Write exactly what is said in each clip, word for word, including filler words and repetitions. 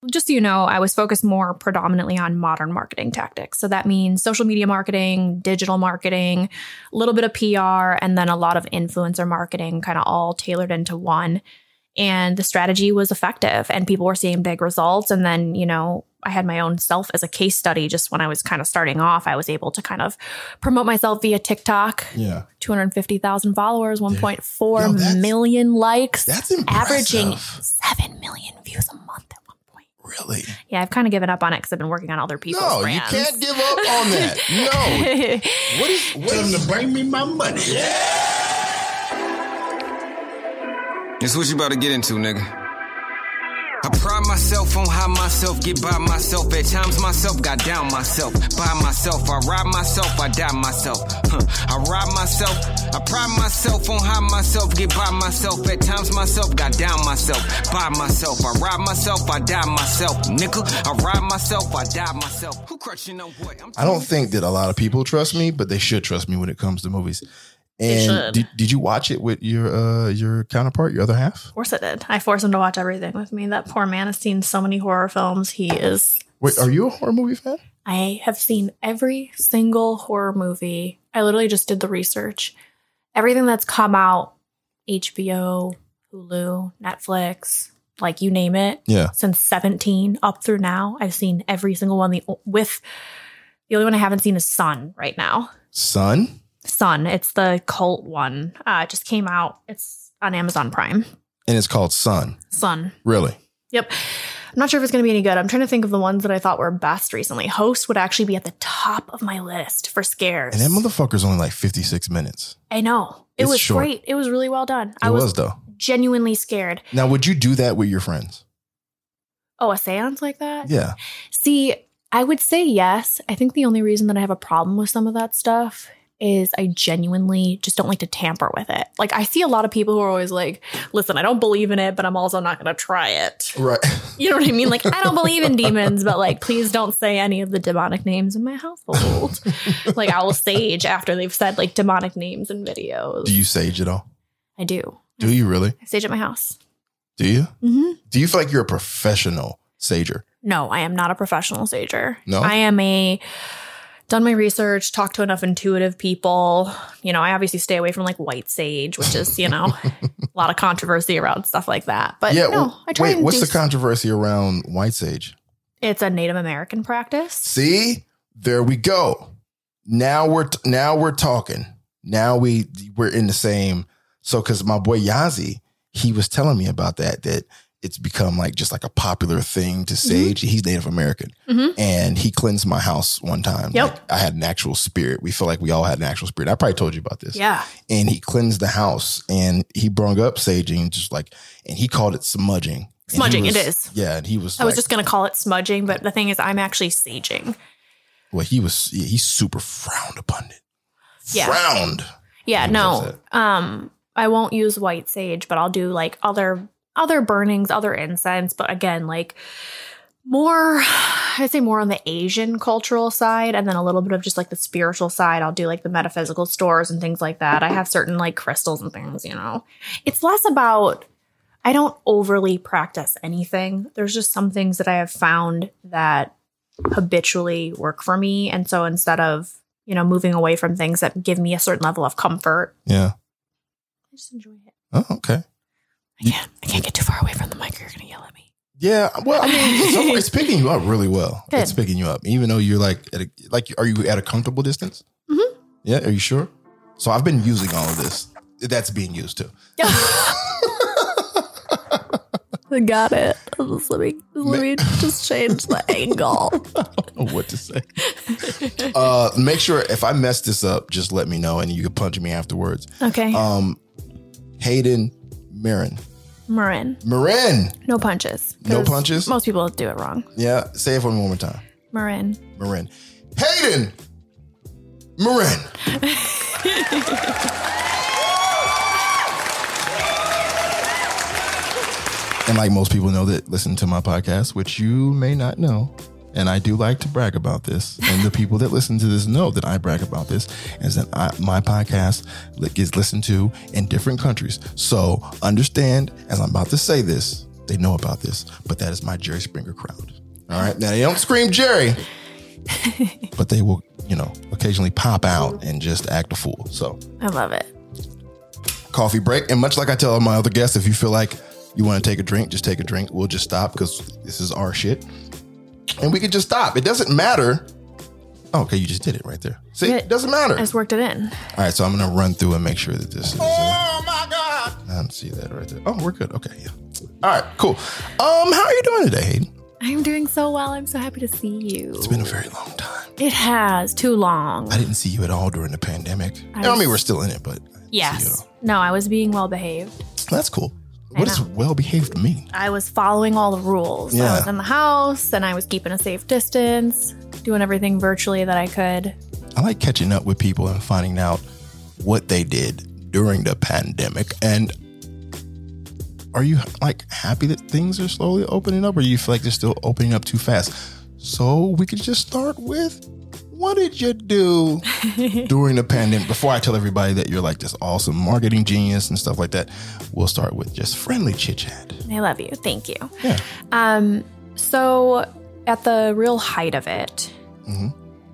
just so you know, I was focused more predominantly on modern marketing tactics. So that means social media marketing, digital marketing, a little bit of P R, and then a lot of influencer marketing, kind of all tailored into one. And the strategy was effective and people were seeing big results. And then, you know, I had my own self as a case study. Just when I was kind of starting off, I was able to kind of promote myself via TikTok. Yeah. two hundred fifty thousand followers, one point four Yo, million likes. That's impressive. Averaging seven million views a month at one point. Really? Yeah, I've kind of given up on it because I've been working on other people's no, brands. No, you can't give up on that. No. What is, what Tell them to bring me my money. Yeah. This what you about to get into, nigga. I pride myself on how myself get by myself. At times myself got down myself. By myself, I ride myself, I die myself. Huh. I ride myself, I pride myself on how myself get by myself. At times myself got down myself. By myself, I ride myself, I die myself. Nickel, I ride myself, I die myself. Who crushing on what? I'm I don't think that a lot of people trust me, but they should trust me when it comes to movies. And did, did you watch it with your uh, your counterpart, your other half? Of course I did. I forced him to watch everything with me. That poor man has seen so many horror films. He is... Wait, are you a horror movie fan? I have seen every single horror movie. I literally just did the research. Everything that's come out, H B O, Hulu, Netflix, like you name it. Yeah. Since seventeen up through now, I've seen every single one. The with the only one I haven't seen is Sun right now. Sun? Sun. It's the cult one. Uh, it just came out. It's on Amazon Prime. And it's called Sun. Sun. Really? Yep. I'm not sure if it's going to be any good. I'm trying to think of the ones that I thought were best recently. Host would actually be at the top of my list for scares. And that motherfucker's only like fifty-six minutes. I know. It It's was short. great. It was really well done. It I was, was, though. Genuinely scared. Now, would you do that with your friends? Oh, a seance like that? Yeah. See, I would say yes. I think the only reason that I have a problem with some of that stuff is I genuinely just don't like to tamper with it. Like, I see a lot of people who are always like, listen, I don't believe in it, but I'm also not going to try it. Right. You know what I mean? Like, I don't believe in demons, but like, please don't say any of the demonic names in my household. Like, I will sage after they've said like demonic names in videos. Do you sage at all? I do. Do you really? I sage at my house. Do you? Mm-hmm. Do you feel like you're a professional sager? No, I am not a professional sager. No? I am a... done my research, talked to enough intuitive people. You know, I obviously stay away from like white sage, which is, you know, a lot of controversy around stuff like that. But yeah, no, I try wait, and what's do the controversy around white sage? It's a Native American practice. See, there we go. Now we're t- now we're talking. Now we we're in the same. So, because my boy Yazi, he was telling me about that. That it's become like just like a popular thing to sage. Mm-hmm. He's Native American, mm-hmm. and he cleansed my house one time. Yep. Like, I had an actual spirit. We feel like we all had an actual spirit. I probably told you about this. Yeah. And he cleansed the house, and he brought up saging, just like, and he called it smudging. Smudging, was, it is. Yeah, and he was. I like, was just gonna call it smudging, but the thing is, I'm actually saging. Well, he was. He's super frowned upon it. Yeah. Frowned. Yeah. No. Um. I won't use white sage, but I'll do like other other burnings, other incense. But again, like more, I'd say more on the Asian cultural side, and then a little bit of just like the spiritual side. I'll do like the metaphysical stores and things like that. I have certain like crystals and things, you know. It's less about, I don't overly practice anything. There's just some things that I have found that habitually work for me. And so instead of, you know, moving away from things that give me a certain level of comfort. Yeah. I just enjoy it. Oh, okay. I can't. I can't get too far away from the mic. Or you're gonna yell at me. Yeah. Well, I mean, it's, it's picking you up really well. Good. It's picking you up, even though you're like, at a, like, are you at a comfortable distance? Mm-hmm. Yeah. Are you sure? So I've been using all of this. That's being used too. I got it. Just let me, just let me just change the angle. I don't know what to say. uh, make sure if I mess this up, just let me know and you can punch me afterwards. Okay. Um, Hayden Marin. Marin. Marin. No punches. No punches? Most people do it wrong. Yeah. Say it for me one more time. Marin. Marin. Hayden Marin. And like most people know that listen to my podcast, which you may not know, and I do like to brag about this, and the people that listen to this know that I brag about this, is that I, my podcast gets listened to in different countries. So understand, as I'm about to say this, they know about this, but that is my Jerry Springer crowd. All right. Now, they don't scream Jerry, but they will, you know, occasionally pop out and just act a fool. So I love it. Coffee break. And much like I tell my other guests, if you feel like you want to take a drink, just take a drink. We'll just stop because this is our shit. And we can just stop. It doesn't matter. Oh, okay, you just did it right there. See, it doesn't matter. I just worked it in. All right, so I'm going to run through and make sure that this is... Uh, Oh, my God. I don't see that right there. Oh, we're good. Okay, yeah. All right, cool. Um, How are you doing today, Hayden? I'm doing so well. I'm so happy to see you. It's been a very long time. It has. Too long. I didn't see you at all during the pandemic. I, I mean, we're still in it, but... I didn't yes. see you at all. No, I was being well behaved. That's cool. What does well behaved mean? I was following all the rules. Yeah. I was in the house and I was keeping a safe distance, doing everything virtually that I could. I like catching up with people and finding out what they did during the pandemic. And are you like happy that things are slowly opening up, or do you feel like they're still opening up too fast? So we could just start with, what did you do during the pandemic? Before I tell everybody that you're like this awesome marketing genius and stuff like that, we'll start with just friendly chit chat. I love you. Thank you. Yeah. Um. So at the real height of it, Mm-hmm.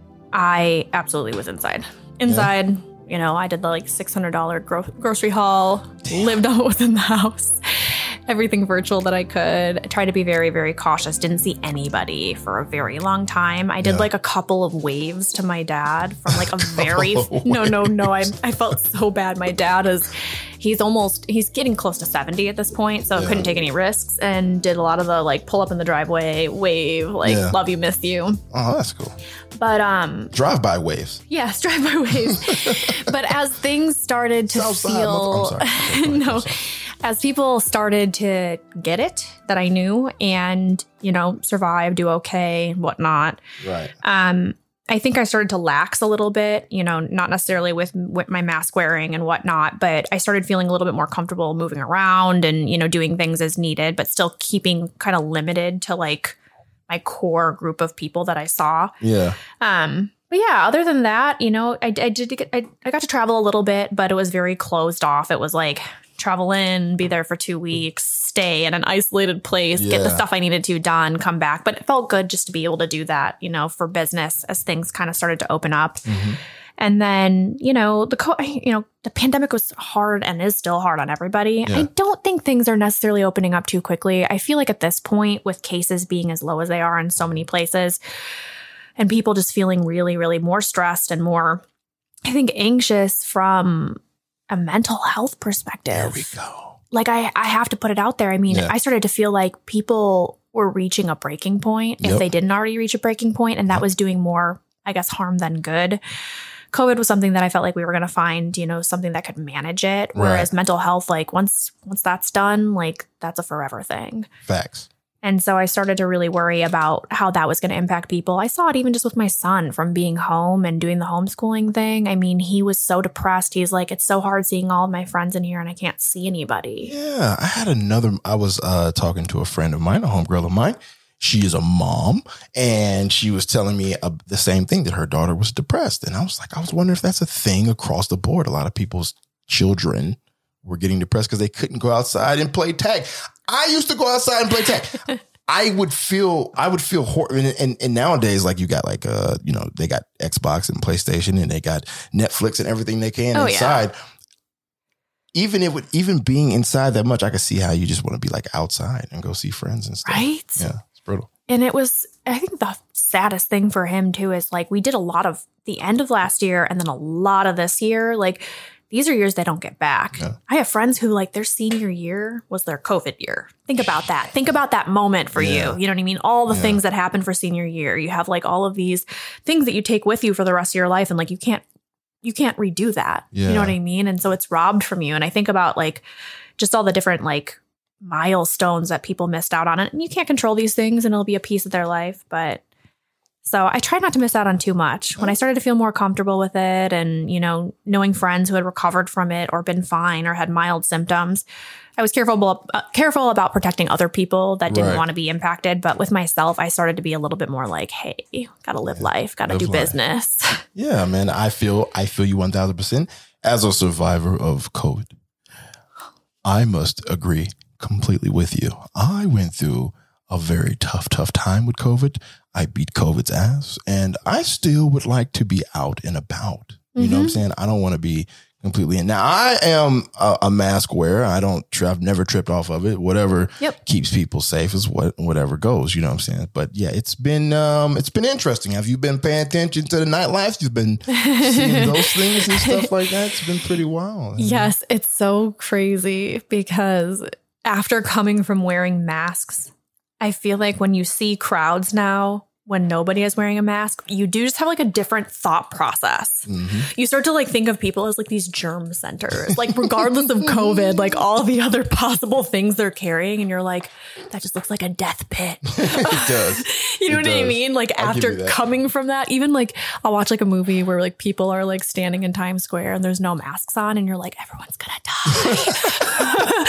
I absolutely was inside. Inside, yeah. You know, I did the like six hundred dollars gro- grocery haul, Damn. lived out within the house. Everything virtual that I could. I tried to be very, very cautious. Didn't see anybody for a very long time. I did yeah. like a couple of waves to my dad from like a very, no, no, no. I, I felt so bad. My dad is, he's almost, he's getting close to seventy at this point. So yeah. couldn't take any risks and did a lot of the like pull up in the driveway, wave, like yeah. love you, miss you. Oh, that's cool. But, um, drive-by waves. Yes, drive-by waves. But as things started to Southside, feel, I'm sorry. I'm no, sorry. As people started to get it that I knew and, you know, survive, do okay, whatnot. Right. Um, I think I started to lax a little bit, you know, not necessarily with, with my mask wearing and whatnot, but I started feeling a little bit more comfortable moving around and, you know, doing things as needed, but still keeping kind of limited to like my core group of people that I saw. Yeah. Um, But yeah, other than that, you know, I, I did get, I, I got to travel a little bit, but it was very closed off. It was like travel in, be there for two weeks, stay in an isolated place, yeah. get the stuff I needed to done, come back. But it felt good just to be able to do that, you know, for business as things kind of started to open up. Mm-hmm. And then, you know, the co- you know, the pandemic was hard and is still hard on everybody. Yeah. I don't think things are necessarily opening up too quickly. I feel like at this point, with cases being as low as they are in so many places, and people just feeling really, really more stressed and more, I think, anxious from a mental health perspective. There we go. Like, I, I have to put it out there. I mean, yeah. I started to feel like people were reaching a breaking point if yep. they didn't already reach a breaking point, and that yep. was doing more, I guess, harm than good. COVID was something that I felt like we were going to find, you know, something that could manage it. Whereas right. mental health, like once once that's done, like that's a forever thing. Facts. And so I started to really worry about how that was going to impact people. I saw it even just with my son from being home and doing the homeschooling thing. I mean, he was so depressed. He's like, it's so hard seeing all of my friends in here and I can't see anybody. Yeah. I had another, I was uh, talking to a friend of mine, a homegirl of mine. She is a mom, and she was telling me uh, the same thing, that her daughter was depressed. And I was like, I was wondering if that's a thing across the board. A lot of people's children were getting depressed because they couldn't go outside and play tag. I used to go outside and play tag. I would feel, I would feel horrible. And, and, and nowadays, like you got like, uh, you know, they got Xbox and PlayStation and they got Netflix and everything they can oh, inside. Yeah. Even it would, even being inside that much, I could see how you just want to be like outside and go see friends and stuff. Right. Yeah. It's brutal. And it was, I think the saddest thing for him too is like, we did a lot of the end of last year and then a lot of this year. Like, these are years they don't get back. Yeah. I have friends who like their senior year was their COVID year. Think about that. Think about that moment for yeah. you. You know what I mean? All the yeah. things that happened for senior year. You have like all of these things that you take with you for the rest of your life. And like, you can't, you can't redo that. Yeah. You know what I mean? And so it's robbed from you. And I think about like just all the different like milestones that people missed out on it. And you can't control these things and it'll be a piece of their life. But so I tried not to miss out on too much. When I started to feel more comfortable with it and, you know, knowing friends who had recovered from it or been fine or had mild symptoms, I was careful, uh, careful about protecting other people that didn't right. want to be impacted. But with myself, I started to be a little bit more like, hey, got to live yeah, life, got to do life. business. Yeah, man, I feel I feel you one thousand percent as a survivor of COVID. I must agree completely with you. I went through a very tough, tough time with COVID. I beat COVID's ass, and I still would like to be out and about. You mm-hmm. know what I'm saying? I don't want to be completely in. Now, I am a, a mask wearer. I don't, tri- I've never tripped off of it. Whatever yep. keeps people safe is what, whatever goes. You know what I'm saying? But yeah, it's been, um, it's been interesting. Have you been paying attention to the nightlife? You've been seeing those things and stuff like that. It's been pretty wild. Yes, it's so crazy because after coming from wearing masks, I feel like when you see crowds now, when nobody is wearing a mask, you do just have like a different thought process. Mm-hmm. You start to like think of people as like these germ centers, like regardless of COVID, like all the other possible things they're carrying. And you're like, that just looks like a death pit. It does. You know it what does. I mean? Like I'll after coming from that, even like I'll watch like a movie where like people are like standing in Times Square and there's no masks on and you're like, everyone's gonna die.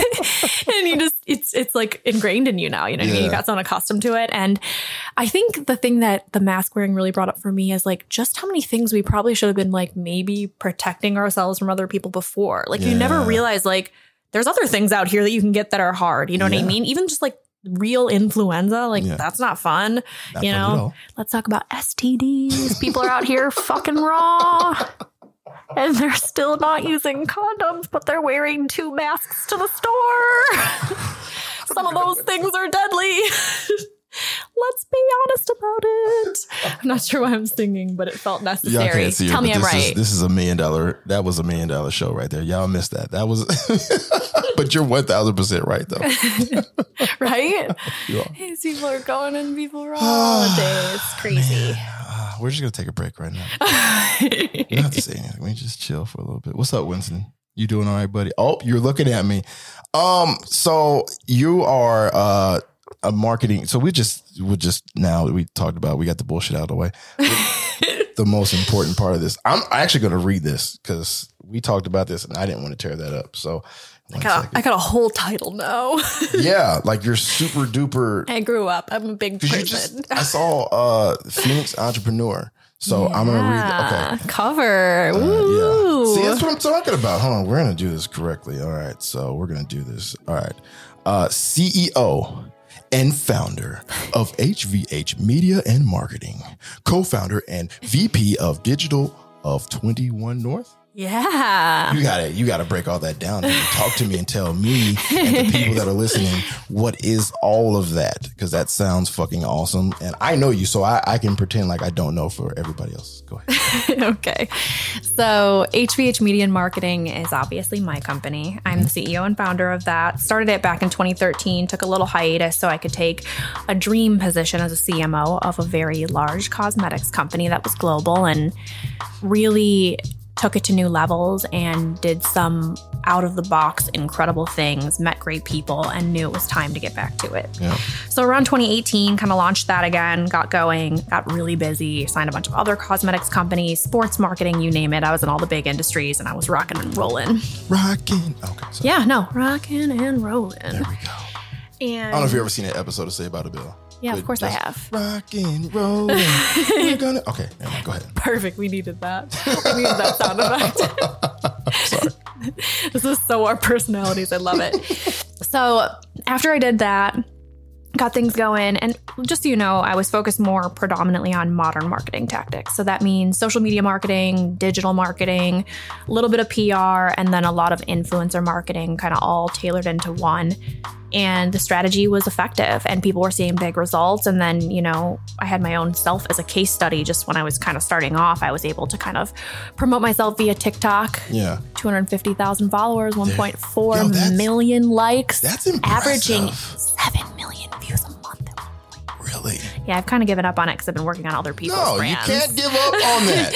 And you just, it's, it's like ingrained in you now, you know what yeah. I mean? You got so accustomed to it. And I think the thing that the mask wearing really brought up for me is like just how many things we probably should have been like maybe protecting ourselves from other people before. Like yeah. you never realize like there's other things out here that you can get that are hard. You know yeah. what I mean? Even just like real influenza, like yeah. that's not fun. Not you fun know, let's talk about S T Ds. People are out here fucking raw. And they're still not using condoms, but they're wearing two masks to the store. Some of those things are deadly. Let's be honest about it. I'm not sure why I'm singing, but it felt necessary. Y'all can't see her, Tell me I'm this right. Is, this is a million dollar. That was a million dollar show right there. Y'all missed that. That was, but you're one thousand percent right though. Right? These people are going and people are all day. It's crazy. Uh, we're just gonna take a break right now. You don't have to say anything. We just chill for a little bit. What's up, Winston? You doing all right, buddy? Oh, you're looking at me. Um, so you are uh a marketing. So we just we just now we talked about we got the bullshit out of the way. The most important part of this, I'm actually going to read this because we talked about this and I didn't want to tear that up. So I got, I got a whole title now. Yeah, like you're super duper. I grew up. I'm a big person. Just, I saw uh, Phoenix Entrepreneur. So yeah. I'm going to read the okay. cover. Uh, Ooh. Yeah. See, that's what I'm talking about. Hold on. We're going to do this correctly. All right. So we're going to do this. All right. Uh, C E O and founder of H V H Media and Marketing, co-founder and V P of Digital of twenty-one North. Yeah. You gotta, you gotta break all that down and talk to me and tell me and the people that are listening, what is all of that? Because that sounds fucking awesome. And I know you, so I, I can pretend like I don't know for everybody else. Go ahead. Okay. So H V H Media and Marketing is obviously my company. I'm the C E O and founder of that. Started it back in twenty thirteen, took a little hiatus so I could take a dream position as a C M O of a very large cosmetics company that was global and really took it to new levels and did some out of the box incredible things, met great people, and knew it was time to get back to it. Yeah. So around twenty eighteen, kind of launched that again, got going, got really busy, signed a bunch of other cosmetics companies, sports marketing, you name it. I was in all the big industries and I was rocking and rolling. Rocking. Okay. Sorry. Yeah, no, rocking and rolling. There we go. And I don't know if you've ever seen that episode of Say About a Bill. Yeah, of course I have. Rockin', rollin'. We're gonna. Okay, never mind, go ahead. Perfect. We needed that. We needed that sound effect. Sorry. This is so our personalities. I love it. So after I did that, got things going. And just so you know, I was focused more predominantly on modern marketing tactics. So that means social media marketing, digital marketing, a little bit of P R, and then a lot of influencer marketing, kind of all tailored into one. And the strategy was effective and people were seeing big results. And then, you know, I had my own self as a case study. Just when I was kind of starting off, I was able to kind of promote myself via TikTok. Yeah. two hundred fifty thousand followers, one point four Yo, million likes. That's impressive. Averaging seven million views a month. Really? Yeah, I've kind of given up on it because I've been working on other people's no, brands. No, you can't give up on that.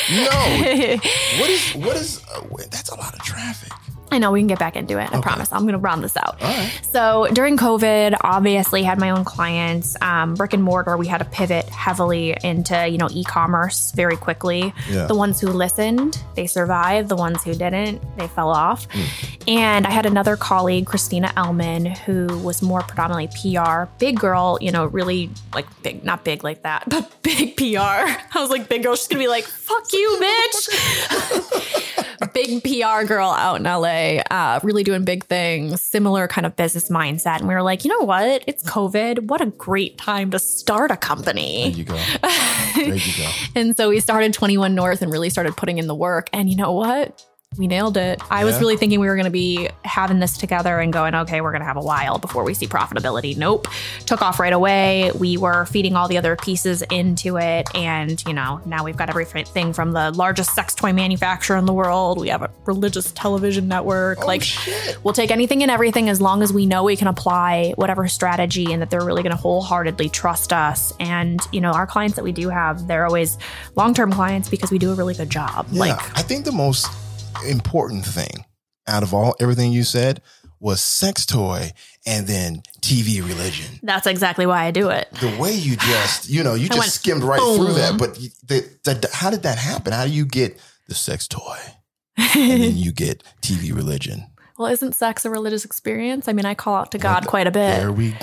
No. What is, what is, uh, that's a lot of traffic. I know, we can get back into it. I okay. promise. I'm going to round this out. All right. So during COVID, obviously had my own clients, um, brick and mortar. We had to pivot heavily into, you know, e-commerce very quickly. Yeah. The ones who listened, they survived. The ones who didn't, they fell off. Mm. And I had another colleague, Christina Ellman, who was more predominantly P R, big girl, you know, really like big, not big like that, but big P R. I was like, big girl, she's going to be like, fuck you, bitch. big P R girl out in L A, uh, really doing big things, similar kind of business mindset. And we were like, you know what? It's COVID. What a great time to start a company. There you go. There you go. And so we started twenty-one North and really started putting in the work. And you know what? We nailed it. I yeah. was really thinking we were going to be having this together and going, okay, we're going to have a while before we see profitability. Nope. Took off right away. We were feeding all the other pieces into it. And, you know, now we've got everything from the largest sex toy manufacturer in the world. We have a religious television network. Oh, like, shit. We'll take anything and everything as long as we know we can apply whatever strategy and that they're really going to wholeheartedly trust us. And, you know, our clients that we do have, they're always long-term clients because we do a really good job. Yeah, like, I think the most important thing out of all everything you said was sex toy and then T V religion. That's exactly why I do it. The way you just, you know, you just went, skimmed right boom. through that. But the, the, how did that happen? How do you get the sex toy and then you get T V religion? Well, isn't sex a religious experience? I mean, I call out to God like, quite a bit. There we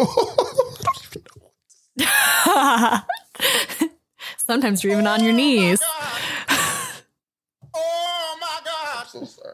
go. Sometimes you're even on your knees. So sorry.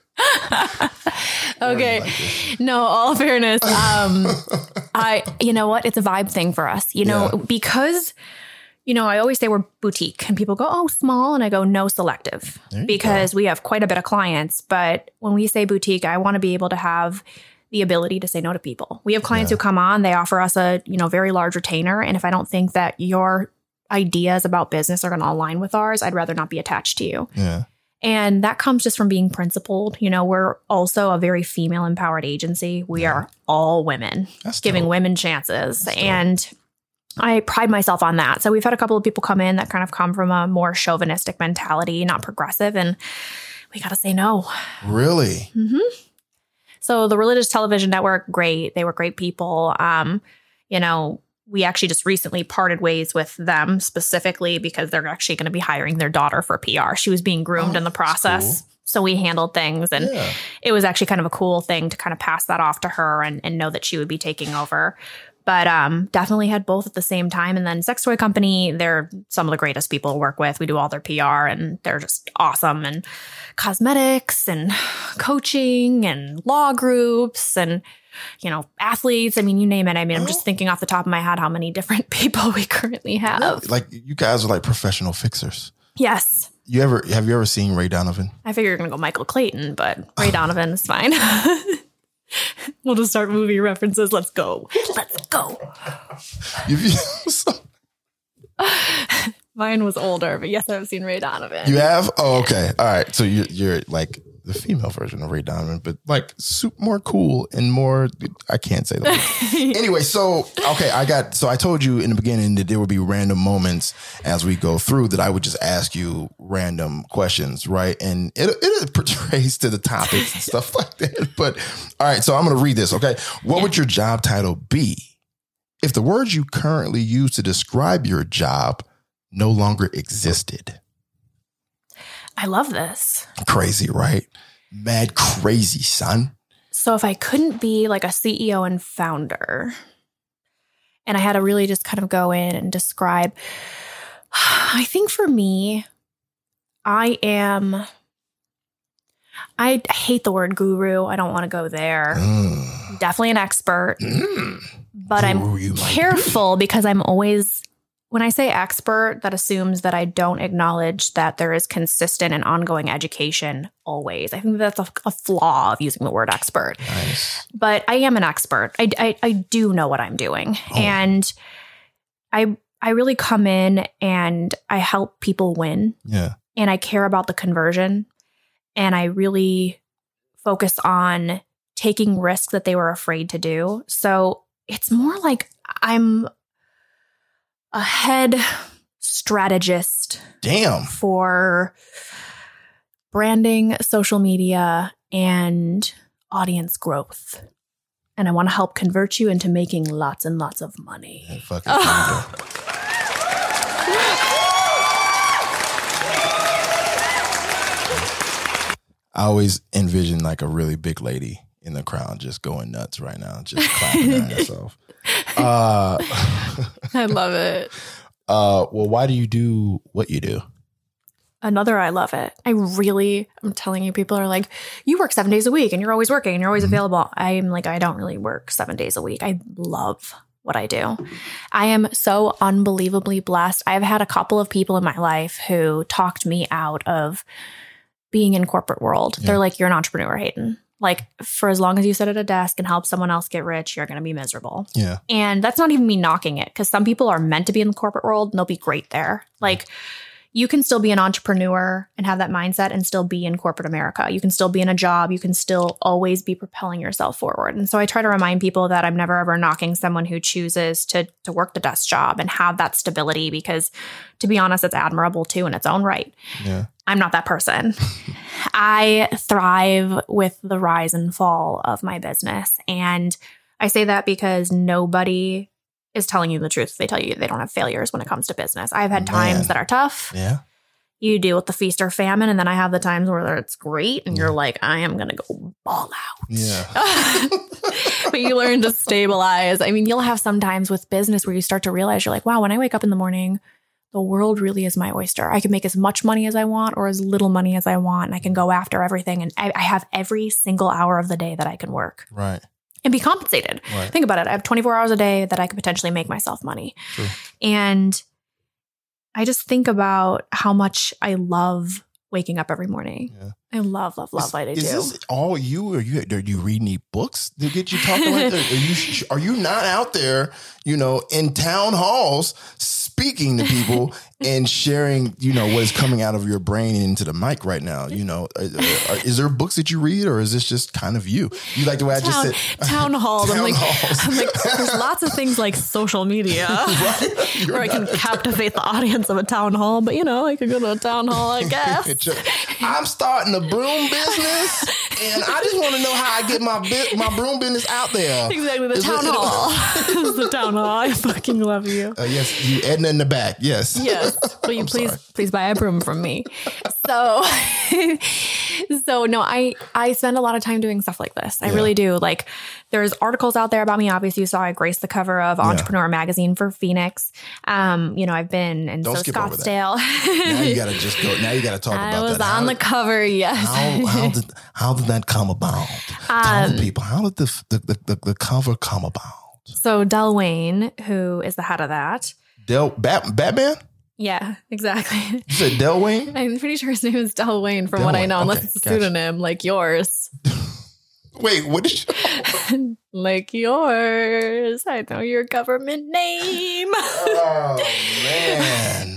Okay. No, all fairness. Um, I, you know what? It's a vibe thing for us, you know, yeah. because, you know, I always say we're boutique and people go, oh, small. And I go, no, selective, because go. we have quite a bit of clients. But when we say boutique, I want to be able to have the ability to say no to people. We have clients yeah. who come on, they offer us a, you know, very large retainer. And if I don't think that your ideas about business are going to align with ours, I'd rather not be attached to you. Yeah. And that comes just from being principled. You know, we're also a very female empowered agency. We yeah. are all women, That's giving dope. women chances. That's and dope. I pride myself on that. So we've had a couple of people come in that kind of come from a more chauvinistic mentality, not progressive. And we got to say no. Really? Mm-hmm. So the Religious Television Network, great. They were great people. Um, you know, we actually just recently parted ways with them specifically because they're actually going to be hiring their daughter for P R. She was being groomed oh, in the process. Cool. So we handled things and yeah. it was actually kind of a cool thing to kind of pass that off to her and, and know that she would be taking over. But um, definitely had both at the same time. And then Sex Toy Company, they're some of the greatest people to work with. We do all their P R and they're just awesome. And cosmetics and coaching and law groups and, you know, athletes. I mean, you name it. I mean, I'm just thinking off the top of my head how many different people we currently have. Really? Like you guys are like professional fixers. Yes. You ever have you ever seen Ray Donovan? I figure you're gonna go Michael Clayton, but Ray Donovan is fine. We'll just start movie references. Let's go. Let's go. Mine was older, but yes, I've seen Ray Donovan. You have? Oh, okay. All right. So you're, you're like the female version of Ray Donovan, but like super more cool and more, I can't say that. Anyway, so, okay, I got, so I told you in the beginning that there would be random moments as we go through that I would just ask you random questions, right? And it, it portrays to the topics and stuff like that. But all right, so I'm going to read this, okay? What would your job title be if the words you currently use to describe your job no longer existed? I love this. Crazy, right? Mad crazy, son. So if I couldn't be like a C E O and founder, and I had to really just kind of go in and describe, I think for me, I am, I hate the word guru. I don't want to go there. Mm. Definitely an expert, mm. but guru, I'm careful because I'm always, when I say expert, that assumes that I don't acknowledge that there is consistent and ongoing education always. I think that's a, a flaw of using the word expert. Nice. But I am an expert. I, I, I do know what I'm doing. Oh. And I I really come in and I help people win. Yeah. And I care about the conversion. And I really focus on taking risks that they were afraid to do. So it's more like I'm a head strategist. Damn. For branding, social media, and audience growth. And I want to help convert you into making lots and lots of money. Hey, fucking oh. I always envision like a really big lady in the crowd just going nuts right now, just clapping at herself. Uh, I love it. Uh, well, why do you do what you do? Another, I love it. I really, I'm telling you, people are like, you work seven days a week and you're always working and you're always mm-hmm. available. I'm like, I don't really work seven days a week. I love what I do. I am so unbelievably blessed. I've had a couple of people in my life who talked me out of being in corporate world. Yeah. They're like, you're an entrepreneur, Hayden. Like, for as long as you sit at a desk and help someone else get rich, you're going to be miserable. Yeah. And that's not even me knocking it, because some people are meant to be in the corporate world and they'll be great there. Like, you can still be an entrepreneur and have that mindset and still be in corporate America. You can still be in a job. You can still always be propelling yourself forward. And so I try to remind people that I'm never ever knocking someone who chooses to to work the desk job and have that stability, because, to be honest, it's admirable too in its own right. Yeah. I'm not that person. I thrive with the rise and fall of my business. And I say that because nobody is telling you the truth. They tell you they don't have failures when it comes to business. I've had times Man. that are tough. Yeah. You deal with the feast or famine. And then I have the times where it's great and yeah. you're like, I am going to go ball out. Yeah. But you learn to stabilize. I mean, you'll have some times with business where you start to realize you're like, wow, when I wake up in the morning, the world really is my oyster. I can make as much money as I want or as little money as I want. And I can go after everything. And I, I have every single hour of the day that I can work. Right. And be compensated. Right. Think about it. I have twenty-four hours a day that I could potentially make myself money. True. And I just think about how much I love waking up every morning. Yeah. I love, love, love is, what I is do. Is this all you, or you, do you read any books to get you talking like that? Are you, are you not out there, you know, in town halls speaking to people and sharing, you know, what is coming out of your brain into the mic right now? You know, are, are, is there books that you read, or is this just kind of you? You like the way I town, just said? Town halls. Town I'm like, halls. I'm like, there's lots of things like social media right? where I can captivate the audience of a town hall. But, you know, I could go to a town hall, I guess. I'm starting a broom business, and I just want to know how I get my bi- my broom business out there. Exactly, the Is town it, hall. It's the town hall. I fucking love you. Uh, yes, you Edna in the back. Yes. Yes. Will you I'm please sorry. please buy a broom from me? So, so no, I I spend a lot of time doing stuff like this. I Yeah. really do. Like, there's articles out there about me. Obviously, you saw I graced the cover of Entrepreneur yeah. Magazine for Phoenix. Um, you know, I've been in Don't so skip Scottsdale. Over that. Now you gotta just go. Now you gotta talk I about was that. on how, the cover. Yes. How, how did how did that come about? Um, Tell the people, how did the the, the the the cover come about? So Del Wayne, who is the head of that. Del Bat, Batman. Yeah, exactly. You said Del Wayne? I'm pretty sure his name is Del Wayne from Del what Wayne. I know, unless Okay, it's a gotcha. pseudonym like yours. Wait, what did you? Like yours. I know your government name. Oh, man.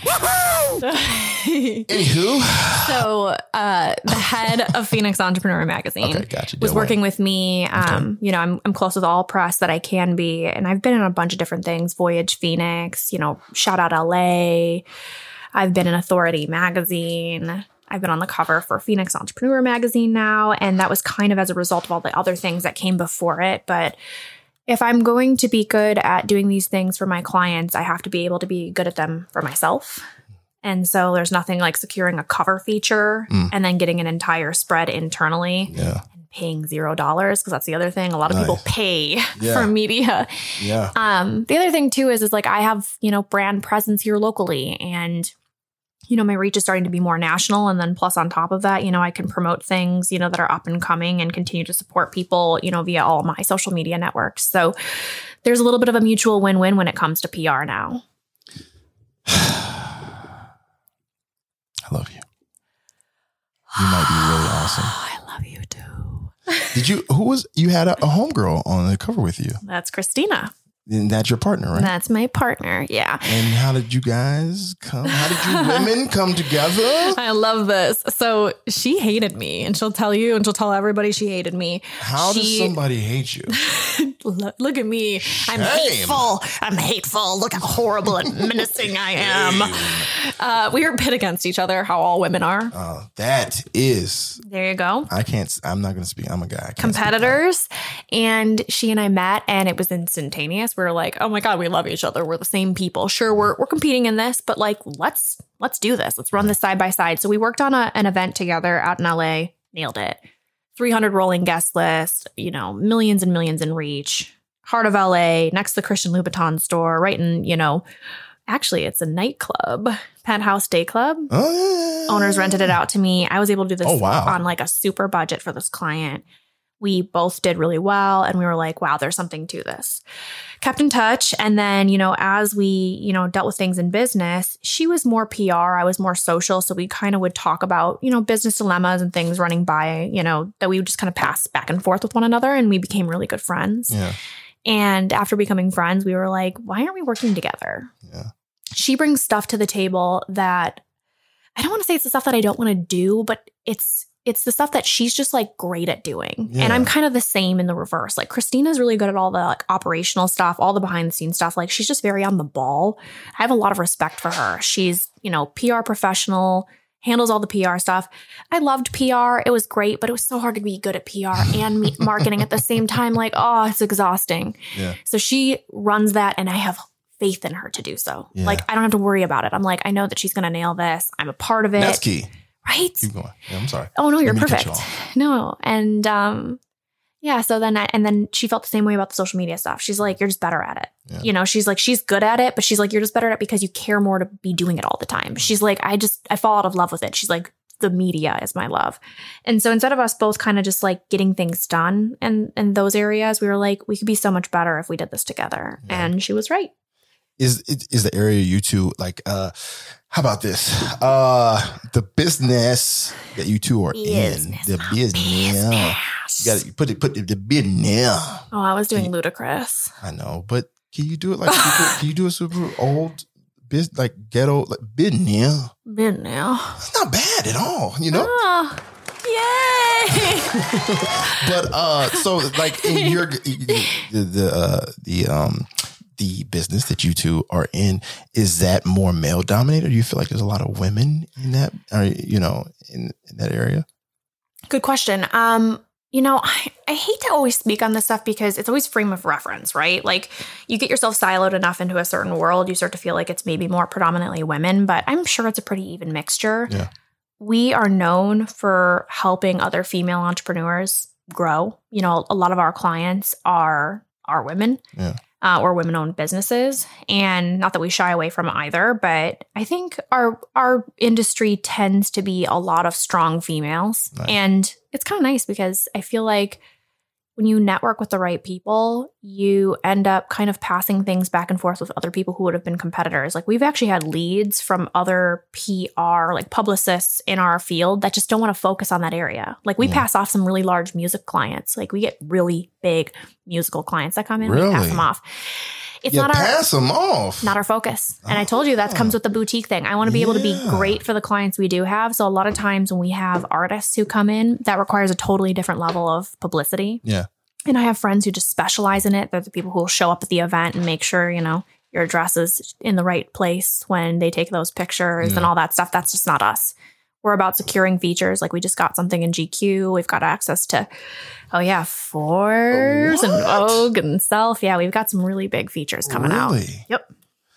Anywho. So uh, the head of Phoenix Entrepreneur Magazine Okay, gotcha. was Del working Wayne. with me. Um, Okay. You know, I'm, I'm close with all press that I can be. And I've been in a bunch of different things. Voyage Phoenix, you know, Shout Out L A. I've been in Authority Magazine. I've been on the cover for Phoenix Entrepreneur Magazine now. And that was kind of as a result of all the other things that came before it. But if I'm going to be good at doing these things for my clients, I have to be able to be good at them for myself. And so there's nothing like securing a cover feature Mm. and then getting an entire spread internally Yeah. and paying zero dollars, because that's the other thing. A lot of Nice. people pay Yeah. for media. Yeah. Um, the other thing too is, is like I have, you know, brand presence here locally, and you know, my reach is starting to be more national. And then plus on top of that, you know, I can promote things, you know, that are up and coming and continue to support people, you know, via all my social media networks. So there's a little bit of a mutual win-win when it comes to P R now. I love you. You might be really awesome. I love you too. Did you, who was, you had a, a homegirl on the cover with you. That's Christina. And that's your partner, right? That's my partner. Yeah. And how did you guys come? How did you women come together? I love this. So she hated me, and she'll tell you and she'll tell everybody she hated me. How she, does somebody hate you? look, look at me. I'm Shame. hateful. I'm hateful. Look how horrible and menacing I am. Uh, we are pit against each other, how all women are. Uh, that is, There you go. I can't, I'm not going to speak. I'm a guy. I can't Competitors. And she and I met, and it was instantaneous. We were like, oh my God, we love each other. We're the same people. Sure, we're we're competing in this, but like, let's let's do this. Let's run this side by side. So we worked on a, an event together out in L A. Nailed it. three hundred rolling guest list, you know, millions and millions in reach. Heart of L A, next to the Christian Louboutin store, right in, you know, Actually, it's a nightclub, Penthouse Day Club. Oh, yeah. Owners rented it out to me. I was able to do this Oh, wow. on like a super budget for this client. We both did really well. And we were like, wow, there's something to this. Kept in touch. And then, you know, as we, you know, dealt with things in business, she was more P R. I was more social. So we kind of would talk about, you know, business dilemmas and things running by, you know, that we would just kind of pass back and forth with one another. And we became really good friends. Yeah. And after becoming friends, we were like, why aren't we working together? Yeah. She brings stuff to the table that I don't want to say it's the stuff that I don't want to do, but it's it's the stuff that she's just like great at doing. Yeah. And I'm kind of the same in the reverse. Like Christina's really good at all the like operational stuff, all the behind the scenes stuff. Like she's just very on the ball. I have a lot of respect for her. She's, you know, P R professional, handles all the P R stuff. I loved P R. It was great, but it was so hard to be good at P R and me- marketing at the same time. Like, oh, it's exhausting. Yeah. So she runs that and I have faith in her to do so. Yeah. Like, I don't have to worry about it. I'm like, I know that she's going to nail this. I'm a part of it. That's key. Right? Keep going. Yeah, I'm sorry. Oh, no, you're Let me cut perfect. you off. No. And, um, yeah. So then, I, and then she felt the same way about the social media stuff. She's like, you're just better at it. Yeah. You know, she's like, she's good at it, but she's like, you're just better at it because you care more to be doing it all the time. She's like, I just, I fall out of love with it. She's like, the media is my love. And so instead of us both kind of just like getting things done and in those areas, we were like, we could be so much better if we did this together. Yeah. And she was right. Is is the area you two like? Uh, how about this? Uh, the business that you two are Business. in, the business. You got to put it, put it, the business. Oh, I was doing Can you- ludicrous. I know, but can you do it like super, can you do a super old biz like ghetto like business? Been now. It's not bad at all, you know. Oh, yay! But uh, so like in your the the uh, the um the business that you two are in, is that more male dominated? Do you feel like there's a lot of women in that, or you know, in, in that area? Good question. Um, you know, I, I hate to always speak on this stuff because it's always frame of reference, right? Like you get yourself siloed enough into a certain world, you start to feel like it's maybe more predominantly women, but I'm sure it's a pretty even mixture. Yeah. We are known for helping other female entrepreneurs grow. You know, a lot of our clients are are women. Yeah. Uh, or women-owned businesses, and not that we shy away from either, but I think our our industry tends to be a lot of strong females, Nice. and it's kind of nice because I feel like when you network with the right people, you end up kind of passing things back and forth with other people who would have been competitors. Like we've actually had leads from other P R, like publicists in our field that just don't want to focus on that area. Like we Yeah. pass off some really large music clients. Like we get really big musical clients that come in, Really? we pass them off. It's You not our pass them off. not our focus. And I told you that comes with the boutique thing. I want to be able to be Yeah. great for the clients we do have. So a lot of times when we have artists who come in, that requires a totally different level of publicity. Yeah. And I have friends who just specialize in it. They're the people who will show up at the event and make sure, you know, your address is in the right place when they take those pictures Yeah. and all that stuff. That's just not us. We're about securing features. Like we just got something in G Q. We've got access to, oh yeah, Forbes and What? Vogue and Self. Yeah, we've got some really big features coming out. Really? Yep.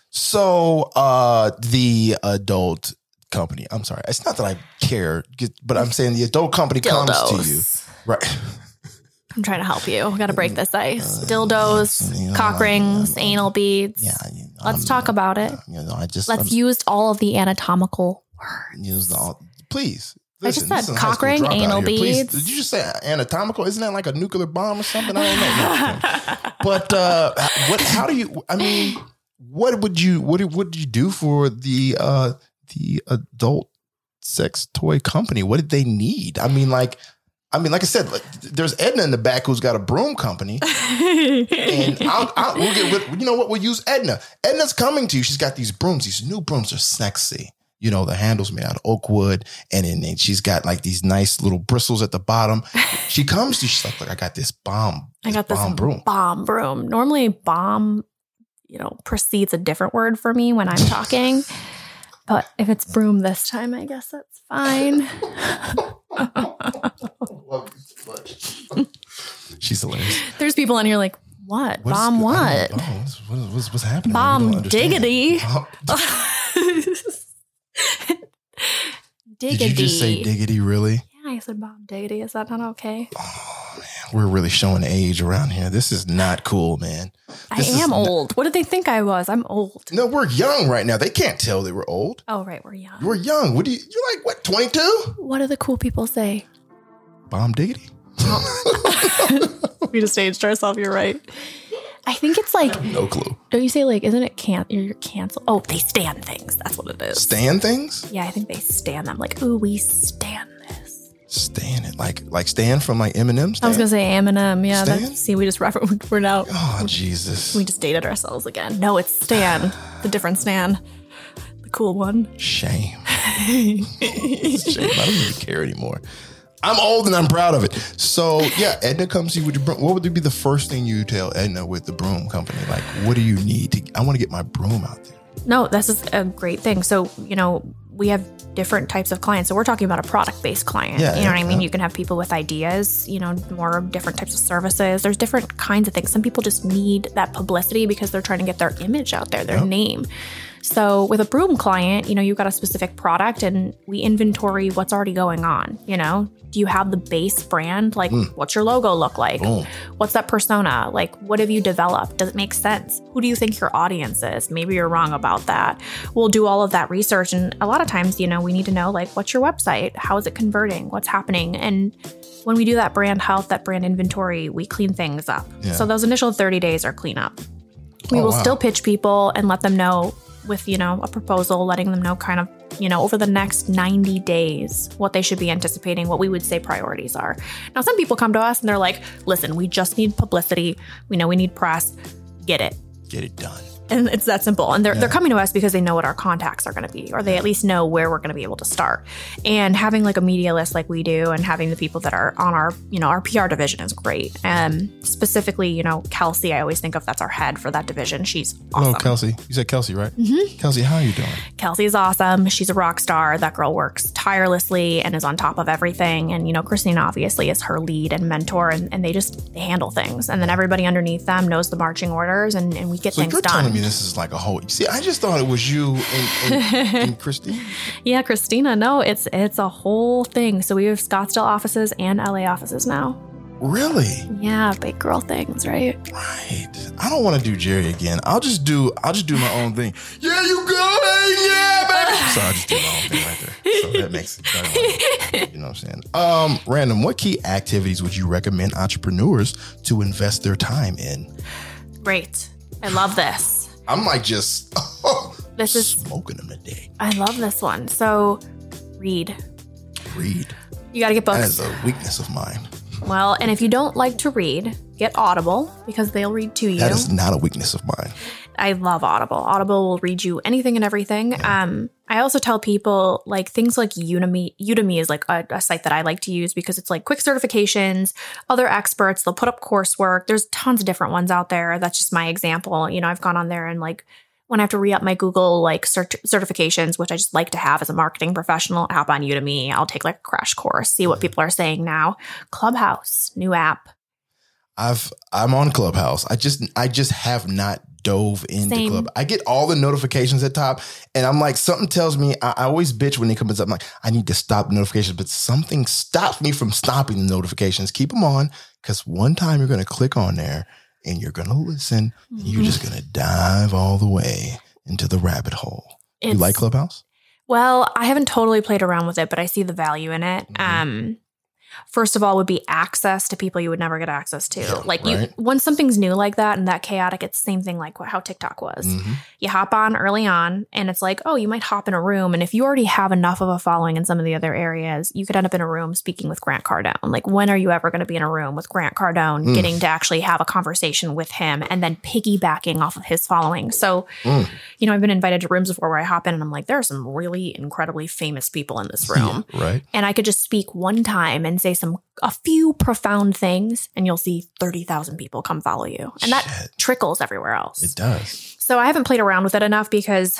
So uh, the adult company. I'm sorry. It's not that I care, but I'm saying the adult company comes to you, Dildos. right? I'm trying to help you. Got to break this ice. Dildos, you know, cock rings, uh, anal beads. Yeah. You know, Let's I'm- talk about it. You know, I just Let's I'm, use all of the anatomical words. use the all. Please. I just Listen, said this is a high cock school ring, dropout anal here. Please, beads. did you just say anatomical? Isn't that like a nuclear bomb or something? I don't know. No, but uh, what? How do you? I mean, what would you? What did what did you do for the uh, the adult sex toy company? What did they need? I mean, like, I mean, like I said, like, there's Edna in the back who's got a broom company, and I'll, I'll, we'll get with, you know what? We'll use Edna. Edna's coming to you. She's got these brooms. These new brooms are sexy. You know, the handle's made out of oak wood, and then and she's got like these nice little bristles at the bottom. She comes to you, she's like, look, I got this bomb. I got this bomb broom. bomb broom. Normally, bomb, you know, precedes a different word for me when I'm talking. But if it's broom this time, I guess that's fine. Love you so much. She's hilarious. There's people in here like, what? What is- Bomb I what? don't know. Oh, what's, what's, what's, what's happening? Bomb We don't understand. diggity. Bomb- Diggity. Did you just say diggity, really? Yeah, I I said Bomb Diggity. Is that not okay? Oh, man. We're really showing age around here. This is not cool, man. This I am not- old. What did they think I was? I'm old. No, we're young right now. They can't tell they were old. Oh, right. We're young. You're young. What do you, you're like, what, twenty-two? What do the cool people say? Bomb Diggity? We just aged ourselves. You're right. I think it's like, No clue. don't you say like, isn't it can you're canceled? Oh, they stand things. That's what it is. Stand things? Yeah, I think they stand them. Like, ooh, we stand this. Stand it. Like like Stan from like Eminem? I was gonna say Eminem. Yeah, Stan? that's, see, we just referenced. We're now Oh, Jesus. we just dated ourselves again. No, it's Stan, the different Stan, the cool one. Shame. Shame. I don't even care anymore. I'm old and I'm proud of it. So, yeah, Edna comes to you with your broom. What would be the first thing you tell Edna with the broom company? Like, what do you need to, I want to get my broom out there. No, this is a great thing. So, you know, we have different types of clients. So we're talking about a product-based client. Yeah, you know yeah, what I mean? yeah. You can have people with ideas, you know, more different types of services. There's different kinds of things. Some people just need that publicity because they're trying to get their image out there, their Yep. name. So with a broom client, you know, you've got a specific product and we inventory what's already going on, you know? Do you have the base brand? Like, what's your logo look like? Boom. What's that persona? Like, what have you developed? Does it make sense? Who do you think your audience is? Maybe you're wrong about that. We'll do all of that research. And a lot of times, you know, we need to know, like, what's your website? How is it converting? What's happening? And when we do that brand health, that brand inventory, we clean things up. Yeah. So those initial thirty days are cleanup. We Oh, will wow. still pitch people and let them know with, you know, a proposal, letting them know kind of, you know, over the next ninety days, what they should be anticipating, what we would say priorities are. Now, some people come to us and they're like, listen, we just need publicity. We know we need press. Get it. Get it done. And it's that simple. And they're, Yeah. they're coming to us because they know what our contacts are going to be, or they at least know where we're going to be able to start. And having like a media list like we do and having the people that are on our, you know, our P R division is great. Um, specifically, you know, Kelsey, I always think of that's our head for that division. She's awesome. Hello, Kelsey. You said Kelsey, right? Mm-hmm. Kelsey, how are you doing? Kelsey is awesome. She's a rock star. That girl works tirelessly and is on top of everything. And, you know, Christina obviously is her lead and mentor, and, and they just they handle things. And then everybody underneath them knows the marching orders, and, and we get So things you're done. telling me this is like a whole. See, I just thought it was you and, and, and Christine. Yeah, Christina. No, it's it's a whole thing. So we have Scottsdale offices and L A offices now. Really? Yeah, big girl things, right? Right. I don't want to do Jerry again. I'll just do. I'll just do my own thing. Yeah, you go. Hey, yeah, baby. So I just do my own thing right there. So that makes it. Like, you know what I'm saying? Um, random. What key activities would you recommend entrepreneurs to invest their time in? Great. I love this. I'm like just This is smoking them today. I love this one. So read. Read. You got to get That books. is a weakness of mine. Well, and if you don't like to read, get Audible because they'll read to you. That is not a weakness of mine. I love Audible. Audible will read you anything and everything. Um, I also tell people like things like Udemy. Udemy is like a, a site that I like to use because it's like quick certifications, other experts. They'll put up coursework. There's tons of different ones out there. That's just my example. You know, I've gone on there and like when I have to re-up my Google like cert- certifications, which I just like to have as a marketing professional, hop on Udemy. I'll take like a crash course, see what people are saying now. Clubhouse, new app. I've I'm on Clubhouse. I just I just have not dove into Same. Club. I get all the notifications at top, and I'm like, something tells me I, I always bitch when it comes up. I'm like, I need to stop the notifications, but something stops me from stopping the notifications. Keep them on, because one time you're going to click on there and you're going to listen, and you're just going to dive all the way into the rabbit hole. you It's- like Clubhouse? Well, I haven't totally played around with it, but I see the value in it. Mhm. Um, first of all, would be access to people you would never get access to. Yeah, like right. you, when something's new like that and that chaotic, it's the same thing like how TikTok was. Mhm. You hop on early on, and it's like, oh, you might hop in a room, and if you already have enough of a following in some of the other areas, you could end up in a room speaking with Grant Cardone. Like, when are you ever going to be in a room with Grant Cardone, Mm. getting to actually have a conversation with him, and then piggybacking off of his following? So. Mm. You know, I've been invited to rooms before where I hop in and I'm like, there are some really incredibly famous people in this room. Yeah, right. And I could just speak one time and say some, a few profound things, and you'll see thirty thousand people come follow you. And that Shit. trickles everywhere else. It does. So I haven't played around with it enough because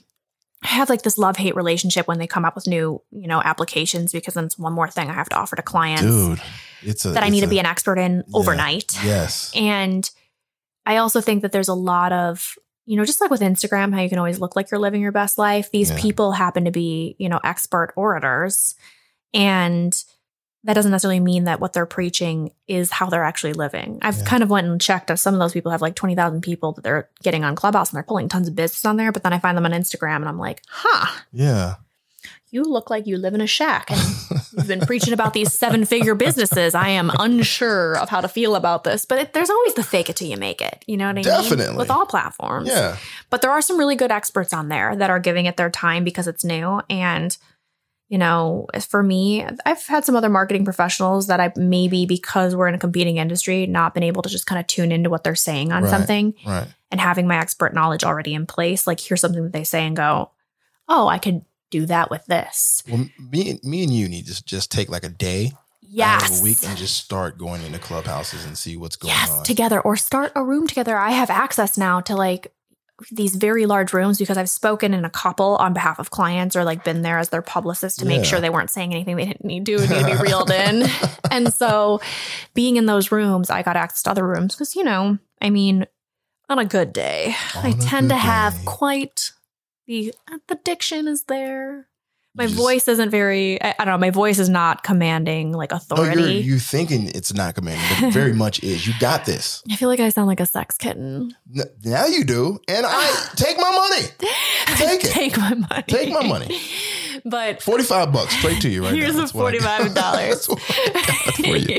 I have like this love-hate relationship when they come up with new, you know, applications, because then it's one more thing I have to offer to clients Dude, it's a that I it's need to a- be an expert in yeah, overnight. Yes. And I also think that there's a lot of, you know, just like with Instagram, how you can always look like you're living your best life. These Yeah. people happen to be, you know, expert orators. And that doesn't necessarily mean that what they're preaching is how they're actually living. I've yeah. kind of went and checked if some of those people have like twenty thousand people that they're getting on Clubhouse and they're pulling tons of business on there. But then I find them on Instagram and I'm like, huh. Yeah. You look like you live in a shack and you've been preaching about these seven figure businesses. I am unsure of how to feel about this, but it, there's always the fake it till you make it. You know what I Definitely. mean? Definitely. With all platforms. Yeah. But there are some really good experts on there that are giving it their time because it's new. And, you know, for me, I've had some other marketing professionals that I maybe because we're in a competing industry, not been able to just kind of tune into what they're saying on right. something. Right. And having my expert knowledge already in place, like here's something that they say and go, oh, I could do that with this. Well, me, me and you need to just take like a day yes. out of a week and just start going into clubhouses and see what's going yes, on. Together or start a room together. I have access now to like these very large rooms because I've spoken in a couple on behalf of clients or like been there as their publicist to yeah. make sure they weren't saying anything they didn't need to and need to be reeled in. And so being in those rooms, I got access to other rooms because, you know, I mean, on a good day, on I tend to have day. quite... The, the diction is there. My just, voice isn't very, I, I don't know, my voice is not commanding like authority. No, you're, you're thinking it's not commanding, but it very much is. You got this. I feel like I sound like a sex kitten. N- now you do. And I take my money. Take it. Take my money. Take my money. But forty-five bucks straight to you right here's now. Here's a forty-five dollars. for you.